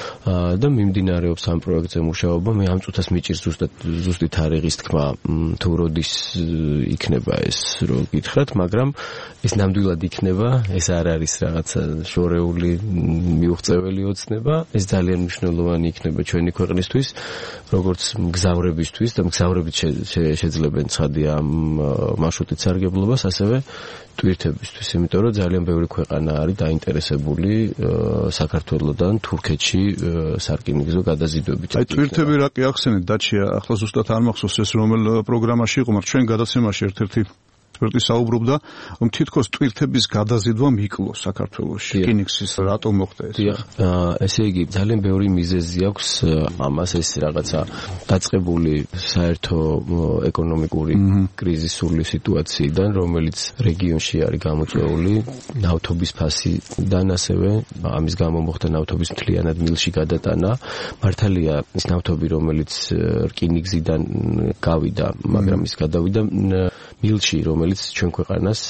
S23: და მიმდინარეობს ამ პროექტზე მუშაობა. მე ამ წუთას მიჭირს ზუსტად ზუსტი თარიღის თქმა, თუ როდის იქნება ეს, რო გითხრათ, მაგრამ ეს ნამდვილად იქნება, ეს არ არის რაღაცა შორეული მიუღწეველი ოცნება, ეს ძალიან მნიშვნელოვანი იქნება ჩვენი ქვეყნისთვის, როგორც მგზავრებისთვის და მგზავრებით შეძლებენ ცხადია ამ მარშრუტით სარგებლობას, ასევე ტვირთებისთვის, იმიტომ რომ ძალიან ბევრი ქვეყანა არის დაინტერესებული საქართველოსთან თურქეთში სარკინიგზო გადაზიდვებით.
S2: აი ტვირთები რა კი ახსენეთ დაჩია, ახლა ზუსტად არ მახსოვს ეს რომელ პროგრამაში იყო, მაგრამ ჩვენ გადაცემაში ერთ-ერთი ექსპერტი საუბრობდა, რომ თითქოს ტვირთების გადაზიდვა მიკლო საქართველოში. რკინიგზის რატომ მოხდა ეს?
S23: დიახ, ესე იგი ძალიან ბევრი მიზეზი აქვს ამას, ეს რაღაცა დაწყებული საერთო ეკონომიკური კრიზისული სიტუაციიდან, რომელიც რეგიონში არის გამოწვეული ნავთობის ფასიდან, ასევე ამის გამო მოხდა ნავთობის მთლიანად მილში გადატანა. მართალია ის ნავთობი, რომელიც რკინიგზიდან გავიდა, მაგრამ ის გადავიდა მილში, რომელიც ჩვენ ქვეყანას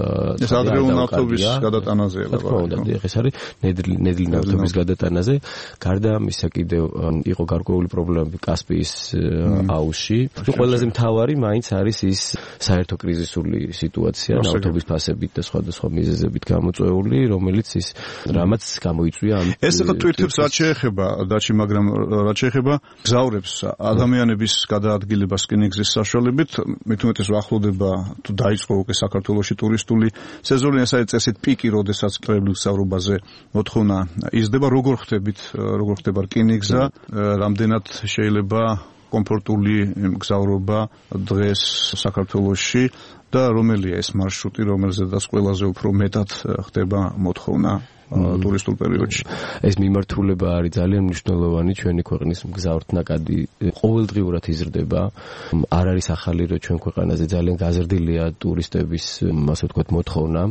S2: ეს ადრეული ნავთობის გადატანაზეა.
S23: რა თქმა უნდა, ეს არის ნედლი ნედლი ნავთობის გადატანაზე. გარდა ამისა კიდევ იყო გარკვეული პრობლემები კასპიის აუზში. ყველაზე მთავარი მაინც არის ის საერთო კრიზისული სიტუაცია, ნავთობის ფასებით და სხვადასხვა მიზეზებით გამოწვეული, რომელიც ის რამაც გამოიწვია ამ
S2: ეს ახლა ტვირთებს რაც შეეხება დაჩი, მაგრამ რაც შეეხება გზავრებს, ადამიანების გადაადგილებას რკინიგზის საშუალებით, მithumetes ვახლოვდება თუ დაიწყო უკვე საქართველოში ტურისტული სეზონი, ეს არის წესით პიკი, როდესაც მტრებლის გზავრობაზე მოთხოვნა იზრდება. როგორ ხდებით, როგორ ხდება რკინიგზა, რამდენად შეიძლება კომფორტული გზავრობა დღეს საქართველოში და რომელია ეს მარშრუტი, რომელზედაც ყველაზე უფრო მეტად ხდება მოთხოვნა ტურისტულ პერიოდში?
S23: ეს მიმართულება არის ძალიან მნიშვნელოვანი ჩვენი ქვეყნის მგზავრთნაკადი ყოველდღიურად იზრდება. არ არის ახალი, რომ ჩვენ ქვეყანაზე ძალიან გაზრდილია ტურისტების, ასე ვთქვათ, მოთხოვნა.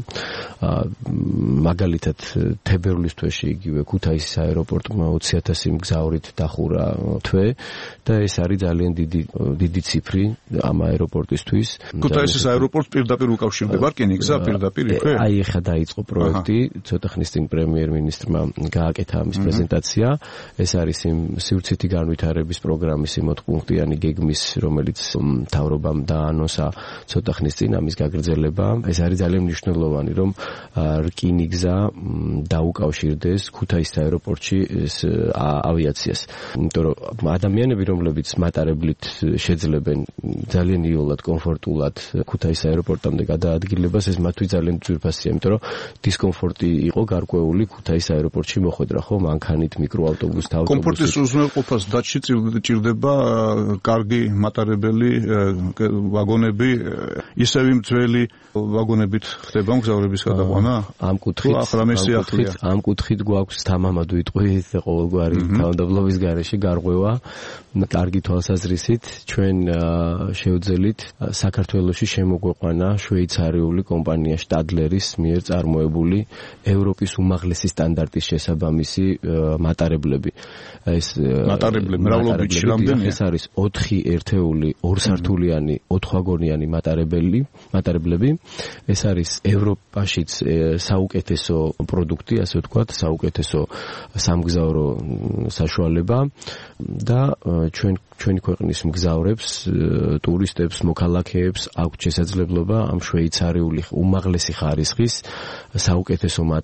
S23: მაგალითად, თებერვლის თვეში იგივე ქუთაისის აეროპორტმა ოცი ათასი მგზავრით დახურა თვე და ეს არის ძალიან დიდი დიდი ციფრი ამ აეროპორტისთვის.
S2: ქუთაისის აეროპორტს პირდაპირ უკავშირდება რკინიგზა პირდაპირ იქვე?
S23: აი ეხლა დაიწყო პროექტი, ცოტა ხნის წინ პრემიერ-მინისტრმა გააკეთა ამის პრეზენტაცია. ეს არის იმ სივრცითი განვითარების პროგრამის იმ ოთხპუნქტიანი გეგმის, რომელიც მთავრობამ დაანონსა ცოტა ხნის წინ ამის გაგრძელება. ეს არის ძალიან მნიშვნელოვანი, რომ რკინიგზა დაუკავშირდეს ქუთაისის აეროპორტში ეს ავიაციას. იმიტომ რომ ადამიანები, რომლებიც მატარებლით შეძლებენ ძალიან იოლად, კომფორტულად ქუთაისის აეროპორტამდე გადაადგილებას, ეს მათთვის ძალიან ძვირფასია, იმიტომ რომ დისკომფორტი იყო გარკვეული ქუთაისის აეროპორტში მოხვედრა, ხო, მანქანით, მიკროავტობუსით, ავტობუსით.
S2: კომფორტის უზრუნველყოფას დაჩი ჭირდება კარგი მატარებელი ვაგონები, ისევ იმ ძველი ვაგონებით ხდება მგზავრების გადაყვანა?
S23: ამ კუთხით, ამ კუთხით გვაქვს თამამად ვიტყვით ყოველგვარი თავდაბლობის გარეშე გარღვევა, კარგი თვალსაზრისით ჩვენ შევძელით საქართველოში შემოგვეყვანა შვეიცარიული კომპანია შტადლერის მიერ წარმოებული ევროპის უმაღლესი სტანდარტის შესაბამისი მატარებლები. ეს
S2: მატარებლები მრავლობით რამდენია?
S23: ეს არის ოთხი ერთეული, ორსართულიანი, ოთხვაგონიანი მატარებელი, მატარებლები. ეს არის ევროპაშიც საუკეთესო პროდუქტი, ასე ვთქვათ, საუკეთესო სამგზავრო საშუალება და ჩვენ ჩვენი ქვეყნის მგზავრებს, ტურისტებს, მოქალაქეებს აქვთ შესაძლებლობა ამ შვეიცარიული უმაღლესი ხარისხის საუკეთესო მატარებლით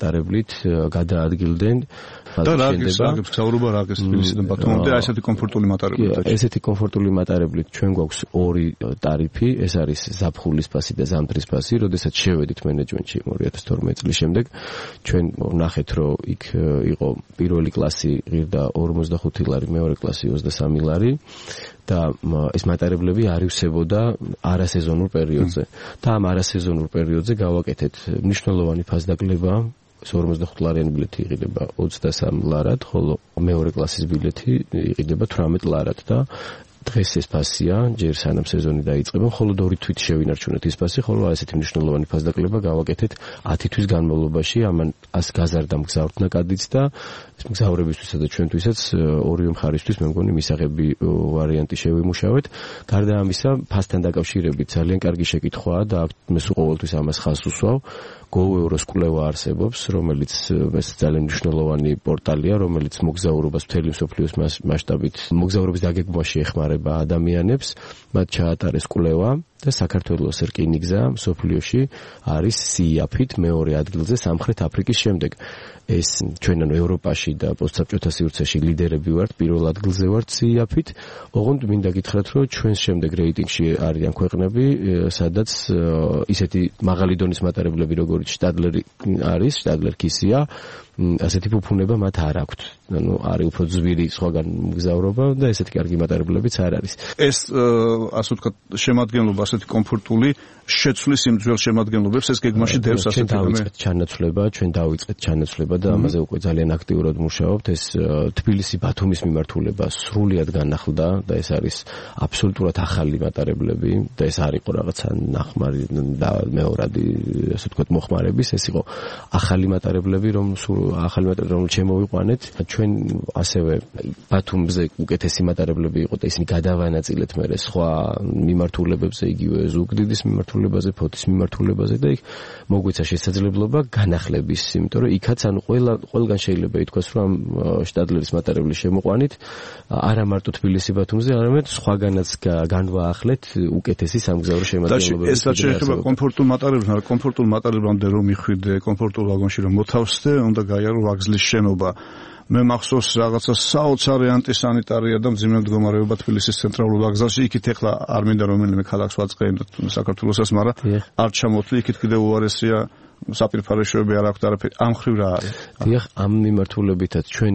S23: მუდმივობით გადაადგილდნენ
S2: და რა გისაგებს გზავრობა რა გეს თბილისიდან ბათუმამდე აი ესეთი კომფორტული მატარებლით
S23: ესეთი კომფორტული მატარებლით ჩვენ გვაქვს ორი ტარიფი ეს არის ზაფხულის ფასი და ზამთრის ფასი როდესაც შევედით მენეჯმენტში ორი ათას თორმეტი წლის შემდეგ ჩვენ ვნახეთ რომ იქ იყო პირველი კლასი ღირდა ორმოცდახუთი ლარი მეორე კლასი ოცდასამი ლარი და ეს მატარებლები არ ივსებოდა არასეზონურ პერიოდზე და ამ არასეზონურ პერიოდზე გავაკეთეთ მნიშვნელოვანი ფასდაკლება ორმოცდახუთ ლარიანი ბილეთი იყიდება ოცდასამ ლარად ხოლო მეორე კლასის ბილეთი იყიდება თვრამეტ ლარად და დღეს ეს ფასია ჯერ სანამ სეზონი დაიწყება მხოლოდ ორი თვით შევინარჩუნეთ ეს ფასი ხოლო ასეთი მნიშვნელოვანი ფასდაკლება გავაკეთეთ ათი თვის განმავლობაში ამან ას გაზარდა მგზავრთ ნაკადიც და მგზავრებისთვისა და ჩვენთვისაც ორივე მხარისთვის მე მგონი მისაღები ვარიანტი შევიმუშავეთ გარდა ამისა ფასთან დაკავშირებით ძალიან კარგი შეკითხვაა და მე სულ ყოველთვის ამას ხაზს უსვავ Go Euros კვლევა არსებობს, რომელიც ეს ძალიან მნიშვნელოვანი პორტალია, რომელიც მოგზაურობას მთელი მსოფლიოს მასშტაბით მოგზაურობის დაგეგმვაში ეხმარება ადამიანებს, მათ ჩაატარეს კვლევა და საქართველოს რკინიგზა მსოფლიოში არის სიაფით მეორე ადგილზე სამხრეთ აფრიკის შემდეგ. ეს ჩვენ ანუ ევროპაში და პოსტსაბჭოთა სივრცეში ლიდერები ვართ, პირველ ადგილზე ვართ სიაფით. ოღონდ მინდა გითხრათ, რომ ჩვენს შემდეგ რეიტინგში არიან ქვეყნები, სადაც ისეთი მაღალი დონის მატარებლები როგორც შტადლერი არის, შტადლერ კისია, ასეთი ფუფუნება მათ არ აქვთ. ანუ არის უფრო ძვირი სხვაგან მგზავრობა და ესეთი კარგი მატარებლებიც არ არის.
S2: ეს ასე ვთქვათ, შემადგენლობა ასეთი კომფორტული შეცვლის იმ ძველ შემადგენლობებს ეს გეგმაში დევს ასეთი
S23: რამე. ჩვენ დავიწყეთ ჩანაცვლება, ჩვენ დავიწყეთ ჩანაცვლება და ამაზე უკვე ძალიან აქტიურად მუშაობთ. ეს თბილისი-ბათუმის მიმართულება სრულიად განახლდა და ეს არის აბსოლუტურად ახალი მატარებლები და ეს არ იყო რაღაცა ნახმარი და მეორადი ასე ვთქვათ მოხმარების, ეს იყო ახალი მატარებლები, რომ ახალი მატარებლები შემოვიყვანეთ. ჩვენ ასევე ბათუმზე უკეთესი მატარებლები იყო და ისინი გადავანაწილეთ მერე სხვა მიმართულებებზე, იგივე ზუგდიდის მიმართულებაზე, ფოთის მიმართულებაზე და იქ მოგვეცა შესაძლებლობა განახლების, იმიტომ რომ იქაც ანუ ყველა ყველგან შეიძლება ითქვას, რომ შტადლერის მატარებლის შემოყვანით არა მარტო თბილისი-ბათუმზე, არამედ სხვაგანაც განვაახლეთ უკეთესი სამგზავრო შემადგენლობები.
S2: ეს რაც შეეხება კომფორტულ მატარებლებს, მაგრამ კომფორტულ მატარებლამდე რომ მიხვიდე, კომფორტულ ვაგონში რომ მოთავსდე, უნდა გაიარო ვაგზლის შენობა. მე მახსოვს რაღაცა საოცარი ანტისანიტარია და მძიმე მდგომარეობა თბილისის ცენტრალურ ვაგზალში. იქით ეხლა არ მინდა რომელიმე ქალაქს ვაწყენდოთ საქართველოსაც, მაგრამ არ ჩამოთვლი, იქით კიდევ უარესია საპირფარეშოები არ აქვს არაფერი. ამ ხრივ რა არის?
S23: დიახ, ამ მიმართულებითაც ჩვენ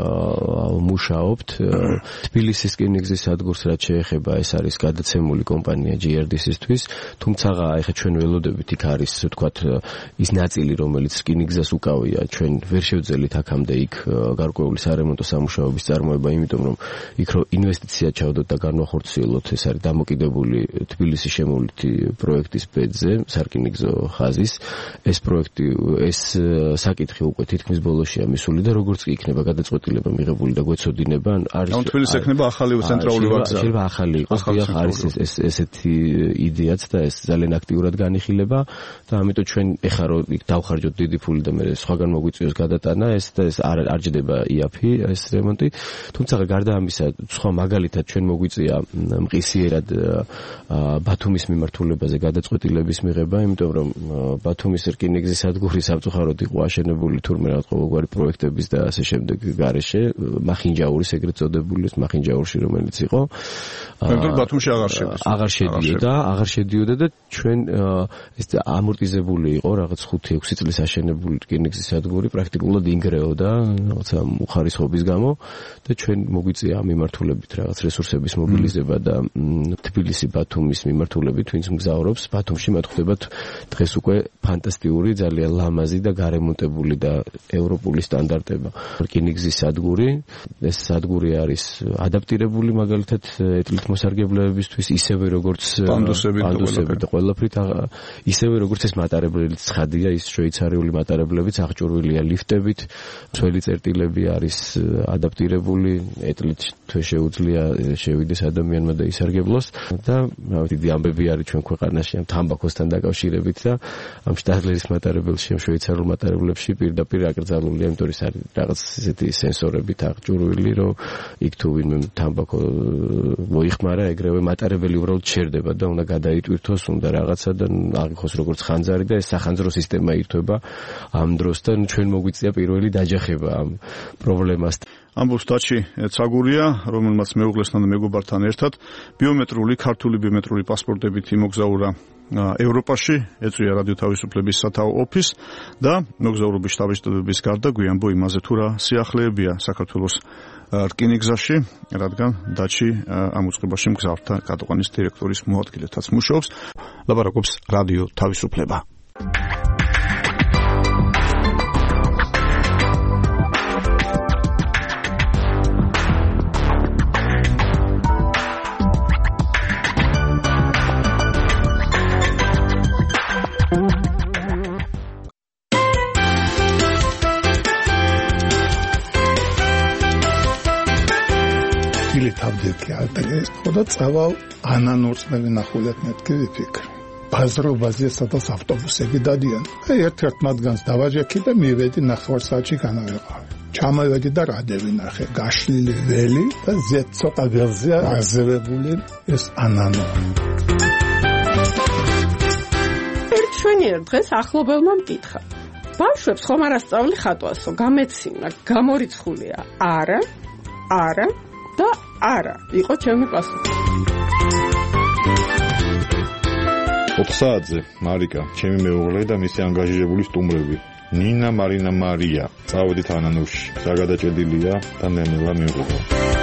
S23: მუშაობთ. თბილისის რკინიგზის სადგურს რაც შეეხება, ეს არის გადაცემული კომპანია ჯი არ დი სი-ისთვის, თუმცა ეხლა ჩვენ ველოდებით იქ არის, ვთქვათ, ის ნაწილი, რომელიც რკინიგზას უკავია, ჩვენ ვერ შევძელით აქამდე იქ გარკვეული სარემონტო სამუშაოების წარმოება, იმიტომ რომ იქ რო ინვესტიცია ჩავდოთ და განვახორციელოთ, ეს არის დამოკიდებული თბილისის შემოვლითი პროექტის ბედზე, სარკინიგზო ხაზის. ეს პროექტი, ეს საკითხი უკვე თითქმის ბოლოშია მისული და როგორც კი იქნება გადაწყვეტილება მიღებული და გვეცოდინება, არის
S2: ანუ თბილისში ექნება ახალი ცენტრალური ვაგზალი.
S23: შეიძლება ახალი იყოს, დიახ, არის ეს ესეთი იდეაც და ეს ძალიან აქტიურად განიხილება და ამიტომ ჩვენ ეხლა რო იქ დავხარჯოთ დიდი ფული და მე სხვაგან მოგვიწვიოს გადატანა, ეს და ეს არ არ ჯდება ი-აფი ეს რემონტი. თუმცა გარდა ამისა, სხვა მაგალითად ჩვენ მოგვიწია მყისიერად ბათუმის მიმართულებაზე გადაწყვეტილების მიღება, იმიტომ რომ ბათუმის რკინიგზის სადგური სამწუხაროდ იყო აშენებული თურმე რაღაც ყოველგვარი პროექტების და ასე შემდეგ გარეშე, მახინჯაურის ეგრეთ წოდებული მახინჯაურში რომელიც იყო.
S2: მაგრამ ბათუმში აღარ შედის.
S23: აღარ შედიოდა, აღარ შედიოდა და ჩვენ ეს ამორტიზებული იყო რაღაც ხუთი ექვსი წლის აშენებული რკინიგზის სადგური პრაქტიკულად ინგრეოდა რაღაცა უხარისხობის გამო და ჩვენ მოგვიწია ამ მიმართულებით რაღაც რესურსების მობილიზება და თბილისი-ბათუმის მიმართულებით ვინც მგზავრობს ბათუმში მათ ხვდებათ დღეს უკვე ფანტასტიკური, ძალიან ლამაზი და გარემონტებული და ევროპული სტანდარტება. რკინიგზის სადგური, ეს სადგური არის ადაპტირებული მაგალითად ეტლით მოსარგებლეებისთვის, ისევე როგორც
S2: პანდუსები
S23: და ყველაფრით, ისევე როგორც ეს მატარებლებიც ცხადია, ის შვეიცარიული მატარებლებიც აღჭურვილია ლიფტებით, ძველი წერტილები არის ადაპტირებული, ეტლით თუ შეუძლია შევიდეს ადამიანმა და ისარგებლოს და დიდი ამბები არის ჩვენ ქვეყანაში ამ თამბაქოსთან დაკავშირებით და ამ შტადლერის შვეიცარიის მატარებელში, შვეიცარიულ მატარებლებში პირდაპირ აკრძალულია, იმიტომ რომ არის რაღაც ისეთი სენსორებით აღჭურვილი, რომ იქ თუ ვინმე თამბაქო მოიხმარა, ეგრევე მატარებელი უბრალოდ ჩერდება და უნდა გადაიტვირთოს, უნდა რაღაცა და აღიქოს როგორც ხანძარი და ეს სახანძრო სისტემა ირთვება ამ დროსთან. ჩვენ მოგვიწია პირველი დაჯახება ამ პრობლემას.
S2: ამბობს დაჩი ცაგურია, რომელმაც მეუღლესთან და მეგობართან ერთად ბიომეტრიული ქართული ბიომეტრიული პასპორტებით იმოგზაურა ევროპაში, ეწვია რადიო თავისუფლების სათაო ოფისს და მოგზაურობის შტაბის გარდა გვიანბო იმაზე თუ რა სიახლეებია საქართველოს რკინიგზაში, რადგან დაჩი ამ უწყებაში მგზავრთა გადაყვანის დირექტორის მოადგილეთაც მუშაობს. ლაპარაკობს რადიო თავისუფლება.
S5: თავდეთი ალტერნატივა ხოდა წავალ ანანურწმები ნახულეთ მეთქი ვიფიქრე ბაზრობაზე სადაც ავტობუსები დადიან და ერთ-ერთ მათგანს დავაჯექი და მივედი ნახევარ საათში განავეყავი ჩამოვედი და რა დავინახე გაშლილი ველი და ზეთ ცოტა ველზე აზევებული ეს ანანო
S12: ერთ შვენიერ დღეს ახლობელმა მკითხა ბავშვებს ხომ არ ასწავლი ხატვასო გამეცინა გამორიცხულია არა არა და არა, იყო ჩემი პასუხი.
S7: ოთხ საათზე მარიკა, ჩემი მეუღლე და მისი ანგაჟირებული სტუმრები. ნინა, მარინა, მარია. წავედით ანანურში. საგადაჭედილია და ნელა მივიღო.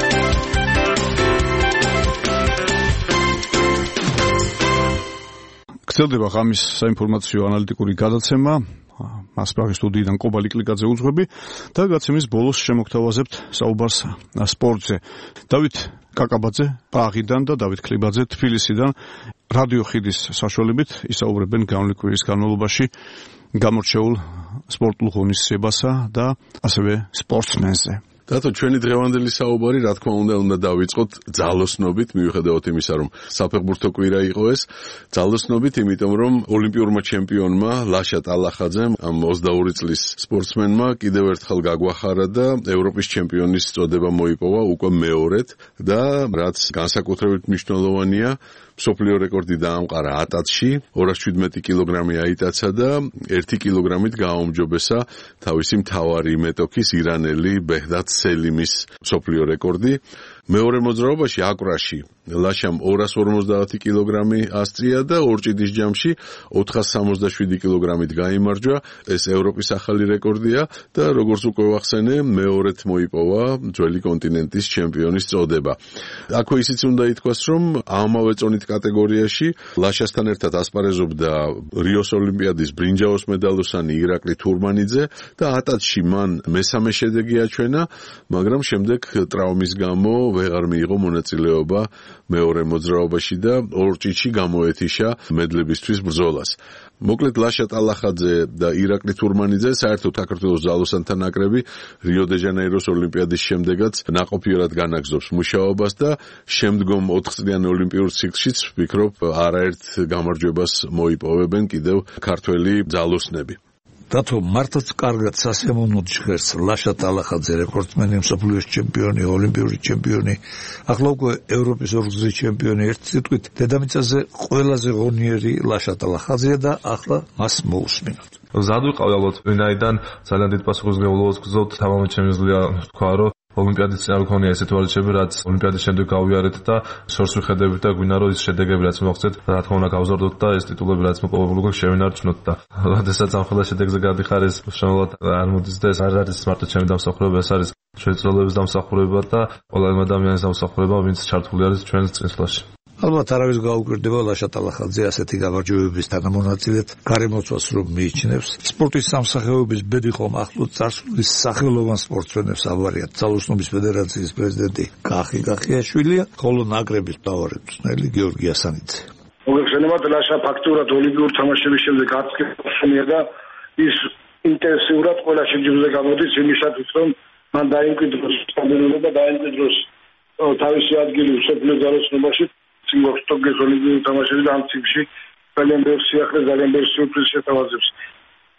S2: გრძელდება ღამის საინფორმაციო ანალიტიკური გადაცემა. მასპრაღის სტუდიიდან კობალი კლიკაძე უძღვები და გაცემის ბოლოს შემოგთავაზებთ საუბარს სპორტზე. დავით კაკაბაძე პრაღიდან და დავით ქლიბაძე თბილისიდან რადიო ხიდის საშუალებით ისაუბრებენ განვლილი კვირის განმავლობაში გამორჩეულ სპორტულ ღონისძიებასა და ასევე სპორტსმენზე.
S16: დათო, ჩვენი დღევანდელი საუბარი, რა თქმა უნდა, უნდა დავიწყოთ ძალოსნობით, მიუხედავად იმისა, რომ საფეხბურთო კვირა იყო ეს, ძალოსნობით, იმიტომ რომ ოლიმპიურმა ჩემპიონმა ლაშა ტალახაძემ, ამ ოცდაორი წლის სპორტსმენმა კიდევ ერთხელ გაგვახარა და ევროპის ჩემპიონის წოდება მოიპოვა უკვე მეორედ და რაც განსაკუთრებით მნიშვნელოვანია, მსოფლიო რეკორდი დაამყარა ატაცში, ორას შვიდმეტი კილოგრამი აიტაცა და ერთი კილოგრამით გააუმჯობესა თავისი მთავარი მეტოქის ირანელი ბეჰდად სელიმის მსოფლიო რეკორდი. მეორე მოძრაობაში აკვრაში ლაშამ ორას ორმოცდაათი კილოგრამი ასწია და ორჭიდის ჯამში ოთხას სამოცდაშვიდი კილოგრამით გაიმარჯვა. ეს ევროპის ახალი რეკორდია და როგორც უკვე ვახსენე, მეორედ მოიპოვა ძველი კონტინენტის ჩემპიონის წოდება. აქვე ისიც უნდა ითქვას, რომ ამავე წონით კატეგორიაში ლაშასთან ერთად ასპარეზობდა რიოს ოლიმპიადის ბრინჯაოს მედალოსანი ირაკლი თურმანიძე და ატაცში მან მესამე შედეგი აჩვენა, მაგრამ შემდეგ ტრავმის გამო ვეღარ მიიღო მონაწილეობა მეორე მოძრაობაში და ორჭიდში გამოეთიშა მედლებისთვის ბრძოლას. მოკლედ ლაშა ტალახაძე და ირაკლი თურმანიძე საერთოდ საქართველოს ძალოსანთა ნაკრები რიო დე ჟანეიროს ოლიმპიადის შემდეგაც ნაყოფიერად განაგზობს მუშაობას და შემდგომ ოთხწლიან ოლიმპიურ ციკლშიც ვფიქრობ არაერთ გამარჯვებას მოიპოვებენ კიდევ ქართველი ძალოსნები.
S8: დათო, მართლაც კარგად სასიამოვნოდ ჟღერს ლაშა ტალახაძე, რეკორდსმენი, მსოფლიოს ჩემპიონი, ოლიმპიური ჩემპიონი, ახლა უკვე ევროპის ორგზის ჩემპიონი, ერთ სიტყვით დედამიწაზე ყველაზე ღონიერი ლაშა ტალახაძეა და ახლა მას მოусმინოთ.
S24: გზად ვიყავ ალბათ, ვინაიდან ძალიან დიდ პასუხისმგებლობას გრძნობთ, თამამად შემიძლია თქვა, რომ ოლიმპიადის წინა მქონია ესეთი ვალდებულება, რაც ოლიმპიადის შემდეგ გავიარეთ და შორს ვიხედებით და გვინდა რომ ის შედეგები რაც მოხდეთ, რა თქმა უნდა გავზარდოთ და ეს ტიტულები რაც მოპოვებული გვაქვს შევინარჩუნოთ და როდესაც ამ ყველა შედეგზე გადიხარ ეს შემოვლად არ მოდის და ეს არ არის მარტო ჩემი დამსახურება, ეს არის ჩვენი წრეების დამსახურება და ყველა ადამიანის დამსახურება, ვინც ჩართული არის ჩვენს წინსვლაში.
S8: ალბათ არავის გაუკვირდება ლაშა ტალახაძე ასეთი გამარჯვებების თანამონაწილედ გარემოცვას რომ მიიჩნევს. სპორტის სამსახიობების ბედი ხომ ახლო წარსულის სახელოვან სპორტსმენებს ავარიათ. ძალოსნობის ფედერაციის პრეზიდენტი კახი კახიაშვილია, ხოლო ნაკრების მთავარი მწვრთნელი გიორგი ასანიძე.
S25: მოგეხსენებათ ლაშა ფაქტურად ოლიმპიურ თამაშების შემდეგ არც კი და ის ინტენსიურად ყველა შეჯიბრზე გამოდის იმისათვის რომ მან დაიმკვიდროს სტაბილურობა, დაიმკვიდროს თავისი ადგილი მსოფლიო ძალოსნობაში. სინგოხტოგეს ოლიმპიური თამაშები და ამ ციკლში ძალიან ბევრ სიახლეს, ძალიან ბევრ სიურპრიზს შეთავაზებს.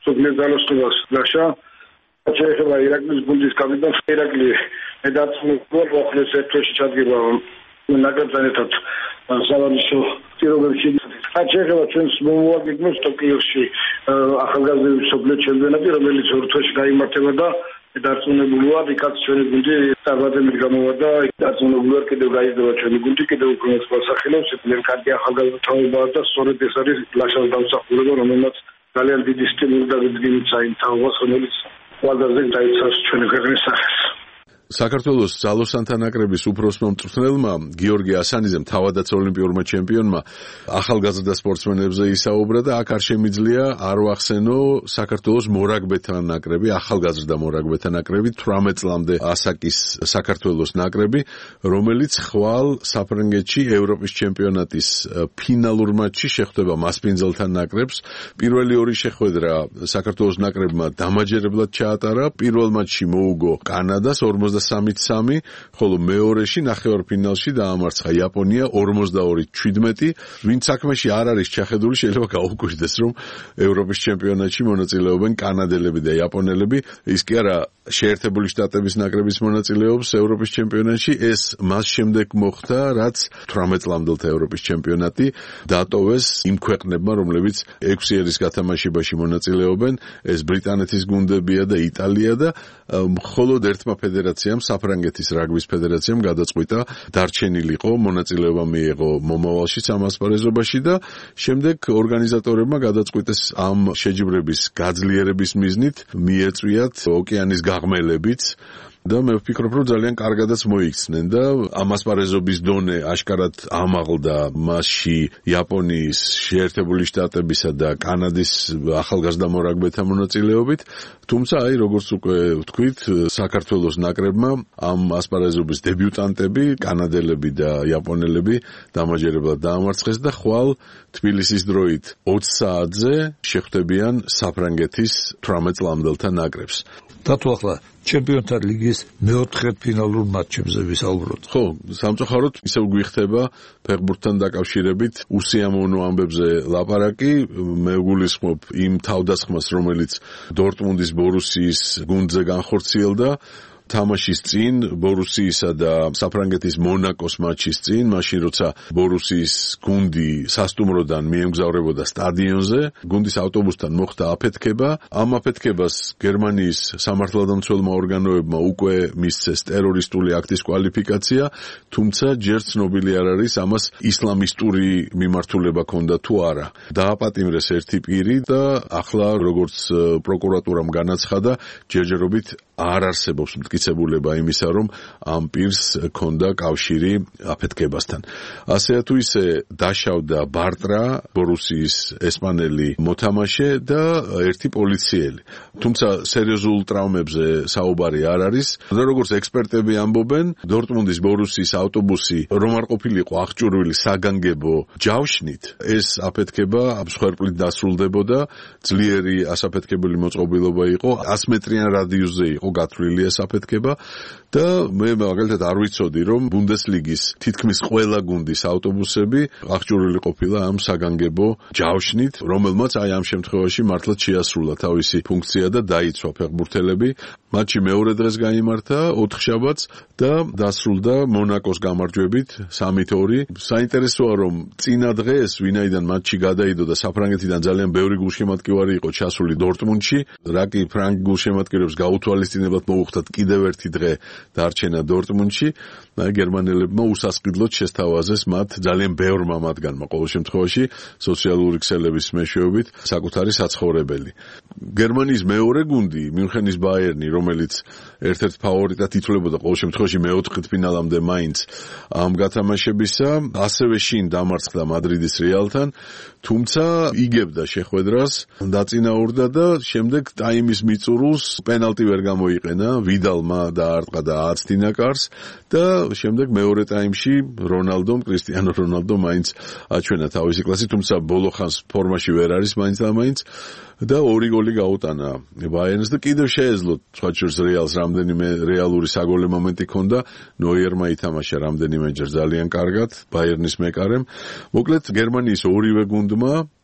S25: ზოგიერთ ძალოსნობას ლაშა შეეხება ირაკლის გუნდის კაპიტანს ირაკლი მედაცინურ მოხდეს ერთში ჩადგება ნაკრებთან ერთად სავარჯიშო პირობებში რაც შეეხება ჩვენს მომავალ ტოკიოში ახალგაზრდების მსოფლიო ჩემპიონატი რომელიც ორ თვეში გაიმართება და დარწმუნებულია იქაც ჩვენი გუნდი წარმატებით გამოვიდა დარწმუნებულია კიდევ გაიზრდება ჩვენი გუნდი კიდევ უფრო მოსახელებს ძალიან კარგი ახალგაზრდაობა და სწორედ ეს არის ლაშას დამსახურება რომელმაც ძალიან დიდი სტიმული და ვიდგინით საინტერესო რომელიც ვადაზე დაიცავს ჩვენი ქვეყნის სახეს
S16: საქართველოს ძალოსანთა ნაკრების უფროსმა მწვრთნელმა გიორგი ასანიძემ თავადაც ოლიმპიურმა ჩემპიონმა ახალგაზრდა სპორტსმენებზე ისაუბრა და აქ არ შემიძლია არ ვახსენო საქართველოს მორაგბეთა ნაკრები, ახალგაზრდა მორაგბეთა ნაკრები, თვრამეტ წლამდე ასაკის საქართველოს ნაკრები, რომელიც ხვალ საფრანგეთში ევროპის ჩემპიონატის ფინალურ მატჩში შეხვდება მასპინძელთა ნაკრებს. პირველი ორი შეხვედრა საქართველოს ნაკრებმა დამაჯერებლად ჩაატარა. პირველ მატჩში მოუგო კანადას ორმოცდასამი სამი, ხოლო მეორეში ნახევარფინალში დაამარცხა იაპონია ორმოცდაორი შვიდმეტი. ვინც საქმეში არ არის ჩახედული, შეიძლება გაუკვირდეს, რომ ევროპის ჩემპიონატში მონაწილეობენ კანადელები და იაპონელები. ის კი არა შეერთებული შტატების ნაკრების მონაწილეობს ევროპის ჩემპიონატში, ეს მას შემდეგ მოხდა, რაც თვრამეტ წლამდელთა ევროპის ჩემპიონატი დატოვეს იმ ქვეყნებმა, რომლებიც ექვსი ერის გათამაშებაში მონაწილეობენ. ეს ბრიტანეთის გუნდებია და იტალია და მხოლოდ ერთმა ფედერაციამ, საფრანგეთის რაგბის ფედერაციამ გადაწყვიტა დარჩენილიყო, მონაწილეობა მიიღო მომავალშიც ამ ასპარეზობაში და შემდეგ ორგანიზატორებმა გადაწყვიტეს ამ შეჯიბრების გაძლიერების მიზნით მიეწვიათ ოკეანის გაღმელებიც და მე ვფიქრობ, რომ ძალიან კარგადაც მოიქცნენ და ამ ასპარეზობის დონე აშკარად ამაღლდა მასში იაპონიის, შეერთებული შტატებისა და კანადის ახალგაზრდა მორაგბეთა მონაწილეობით. თუმცა, აი, როგორც უკვე ვთქვით, საქართველოს ნაკრებმა ამ ასპარეზობის დებიუტანტები, კანადელები და იაპონელები დამაჯერებლად დაამარცხეს და ხვალ თბილისის დროით ოცი საათზე შეხვდებიან საფრანგეთის თვრამეტ წლამდელთა ნაკრებს.
S8: დათო ახლა ჩემპიონთა ლიგის მეოთხედფინალურ მატჩებზე ვისაუბროთ.
S16: ხო, სამწუხაროდ ისევ გვიხდება ფეხბურთთან დაკავშირებით უსიამოვნო ამბებზე ლაპარაკი. მე ვგულისხმობ იმ თავდასხმას, რომელიც დორტმუნდის ბორუსიის გუნდზე განხორციელდა თამაშის წინ, ბორუსიისა და საფრანგეთის მონაკოს მატჩის წინ, მაშინ როცა ბორუსიის გუნდი სასტუმროდან მიემგზავრებოდა სტადიონზე, გუნდის ავტობუსთან მოხდა აფეთქება. ამ აფეთქებას გერმანიის სამართალდამცველმა ორგანოებმა უკვე მისცეს ტერორისტული აქტის კვალიფიკაცია, თუმცა ჯერ ცნობილი არ არის ამას ისლამისტური მიმართულება ჰქონდა თუ არა. დააპატიმრეს ერთი პირი და ახლა როგორც პროკურატურამ განაცხადა, ჯერჯერობით არ არსებობს მტკიცებულება იმისა, რომ ამ პირს ჰქონდა კავშირი აფეთქებასთან. ასე თუ ისე დაშავდა ბარტრა, ბორუსიის ესპანელი მოთამაშე და ერთი პოლიციელი. თუმცა სერიოზულ ტრავმებზე საუბარი არ არის. და როგორც ექსპერტები ამბობენ, დორტმუნდის ბორუსიის ავტობუსი რომ არ ყოფილიყო აღჭურვილი საგანგებო ჯავშნით, ეს აფეთქება მსხვერპლით დასრულდებოდა. ძლიერი ასაფეთქებელი მოწყობილობა იყო, ას მეტრიან რადიუსზე იყო გათვლილი ეს აფეთქება და მე მაგალითად არ ვიცოდი, რომ ბუნდესლიგის თითქმის ყველა გუნდის ავტობუსები აღჭურვილი ყოფილა ამ საგანგებო ჯავშნით, რომელმაც აი ამ შემთხვევაში მართლაც შეასრულა თავისი ფუნქცია და დაიცვა ფეხბურთელები. მატჩი მეორე დღეს გაიმართა, ოთხშაბათს და დასრულდა მონაკოს გამარჯვებით სამი ორი. საინტერესოა, რომ წინა დღეს, ვინაიდან მატჩი გადაიდო და საფრანგეთიდან ძალიან ბევრი გულშემატკივარი იყო ჩასული დორტმუნდში, რა კი ფრანგ გულშემატკივრებს გაუთვალისწინებლად მოუხდათ კიდევ ერთი დღე დარჩენა დორტმუნდში, გერმანელებმა უსასყიდლოდ შესთავაზეს მათ ძალიან ბევრმა მათგანმა ყოველ შემთხვევაში სოციალური ქსელების მეშვეობით საკუთარი საცხოვრებელი. გერმანიის მეორე გუნდი, მიუნხენის ბაიერნი, რომელიც ერთ-ერთ ფავორიტად ითვლებოდა ყოველ შემთხვევაში მეოთხედფინალამდე მაინც ამ გათამაშებისა, ასევე შინ დამარცხდა მადრიდის რეალთან, თუმცა იგებდა შეხვედრას, დაწინაურდა და შემდეგ ტაიმის მიწურულს პენალტი ვერ გამოიყენა, ვიდალმა დაარტყა და ააცდინა კარს და შემდეგ მეორე ტაიმში რონალდომ, კრისტიანო რონალდო მაინც აჩვენა თავისი კლასი, თუმცა ბოლო ხანს ფორმაში ვერ არის მაინც და მაინც და ორი გოლი გაუტანა ბაიერნს და კიდევ შეეძლო სხვაჩვენს რეალს რამდენიმე რეალური საგოლე მომენტი ჰქონდა, ნოიერმა ითამაშა რამდენიმეჯერ ძალიან კარგად ბაიერნის მეკარემ. მოკლედ გერმანიის ორივე გუნდმა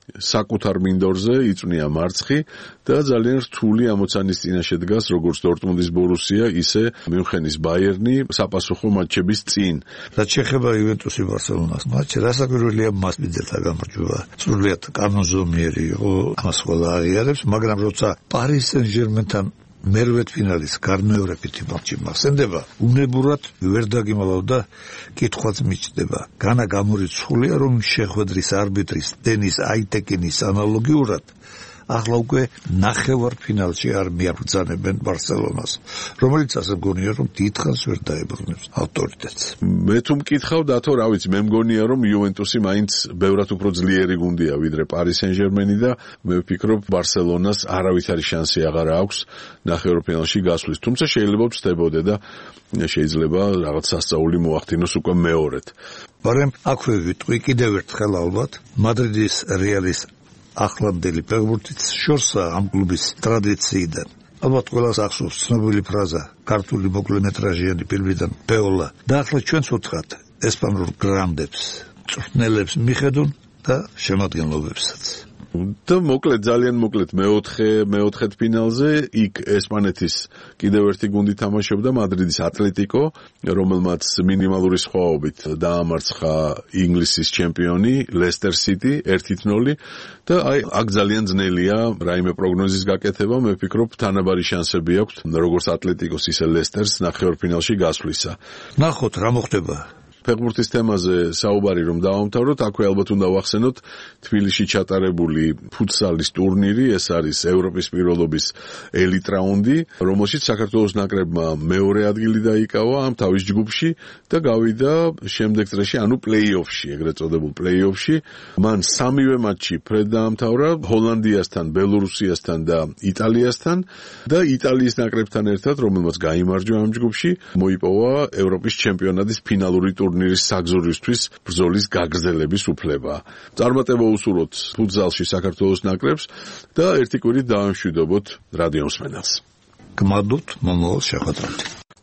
S16: საკუთარ მინდორზე იწვნია მარცხი და ძალიან რთული ამოცანის წინაშე დგას როგორც დორტმუნდის ბორუსია, ისე მიუნხენის ბაიერნი საპასუხო მატჩების წინ.
S8: რაც შეეხება იუვენტუსი ბარსელონას მატჩი, რასაკვირველია მას მიდელთა გამარჯვება. სრულიად კანონზომიერი იყო, ამას ყველა აღიარებს, მაგრამ როცა პარი სენ-ჟერმენთან მერვეთ ფინალის გარდმეორებითი მატჩი მახსენდება, უნებურად ვერ დაგიმალავდა, კითხვაც მიჩნდება. განა გამორიცხულია, რომ შეხვედრის არბიტრის დენის აიტეკინის ანალოგიურად ახლა უკვე ნახევარ ფინალში არ მიაბრძანებენ ბარსელონას, რომელიც ასე მგონია, რომ დიდხანს ვერ დაებრუნებს ავტორიტეტს.
S16: მე თუ მკითხავ დათო, რა ვიცი, მე მგონია, რომ იუვენტუსი მაინც ბევრად უფრო ძლიერი გუნდია ვიდრე პარი სენ-ჟერმენი და მე ვფიქრობ ბარსელონას არავითარი შანსი აღარ აქვს ნახევარფინალში გასვლის. თუმცა შეიძლება ვწდებოდე და შეიძლება რაღაც სასწაული მოახდინოს უკვე მეორედ.
S8: მაგრამ აქვე ვიტყვი კიდევ ერთხელ ალბათ მადრიდის რეალის ახლანდელი ფეხბურთის შორსა ამ კლუბის ტრადიციიდან. ალბათ ყველას ახსოვს ცნობილი ფრაზა ქართული მოკლემეტრაჟიანი ფილმიდან პეოლა და ახლა ჩვენც ვუთხრათ ესპანურ გრანდებს, წვრთნელებს მიხედուն და შემადგენლობებსაც.
S16: და მოკლედ ძალიან მოკლედ მეოთხე მეოთხეთ ფინალზე იქ ესპანეთის კიდევ ერთი გუნდი თამაშობდა მადრიდის ატლეტიკო, რომელმაც მინიმალური სხვაობით დაამარცხა ინგლისის ჩემპიონი ლესტერ სიტი ერთი ნული და აი აქ ძალიან ძნელია რაიმე პროგნოზის გაკეთება. მე ვფიქრობ თანაბარი შანსები აქვს როგორც ატლეტიკოს ისე ლესტერს ნახევარფინალში გასვლისა.
S8: ნახოთ რა მოხდება.
S16: ფეხბურთის თემაზე საუბარი რომ დავამთავროთ, აქვე ალბათ უნდა ვახსენოთ თბილისში ჩატარებული ფუტსალის ტურნირი, ეს არის ევროპის პირველობის ელიტ რაუნდი, რომელშიც საქართველოს ნაკრებმა მეორე ადგილი დაიკავა ამ თავის ჯგუფში და გავიდა შემდეგ წრეში, ანუ პლეი-ოფში, ეგრეთ წოდებულ პლეი-ოფში. მან სამივე მატჩი ფრედ დაამთავრა ჰოლანდიასთან, ბელორუსიასთან და იტალიასთან და იტალიის ნაკრებთან ერთად, რომელმაც გაიმარჯვა ამ ჯგუფში, მოიპოვა ევროპის ჩემპიონატის ფინალური ტურნირი საგზურისთვის ბრძოლის გაგრძელების უფლება. წარმატება უსურვოთ ფუტზალში საქართველოს ნაკრებს და ერთი კვირით დავამშვიდობოთ რადიომსმენელს.
S8: გმადოთ მომავალ შეხვედრამდე.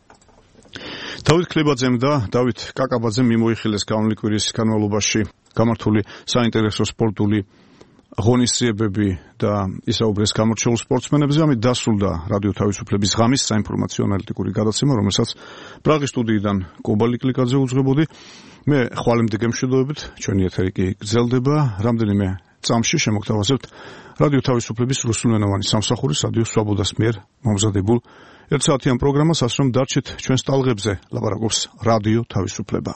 S2: დავით ქლებაძემ და დავით კაკაბაძემ მიმოიხილეს გამართული კვირის განმავლობაში გამართული საინტერესო სპორტული ღონისძიებები და ისაუბრეს გამორჩეულ სპორტსმენებზე. ამით დასრულდა რადიო თავისუფლების ღამის საინფორმაციო ანალიტიკური გადაცემა, რომელსაც პრაღის სტუდიიდან კობალი კლიკაძე უძღვებოდი. მე ხვალემდე გემშვიდობებით, ჩვენი ეთერი კი გრძელდება. რამდენიმე წამში შემოგთავაზებთ რადიო თავისუფლების რუსულენოვანი სამსახურის რადიო სვაბოდას მიერ მომზადებულ ერთსაათიან პროგრამას, ასე რომ დარჩით ჩვენს ტალღებზე, ლაპარაკობს რადიო თავისუფლება.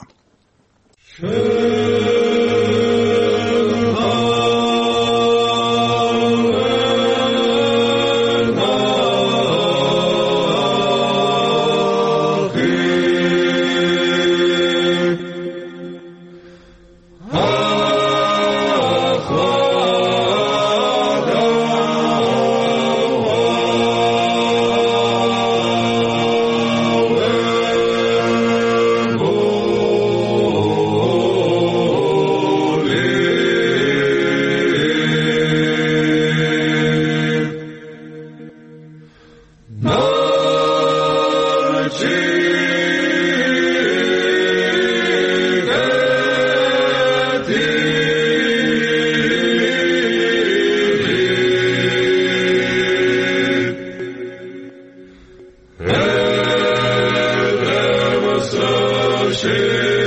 S2: Shit.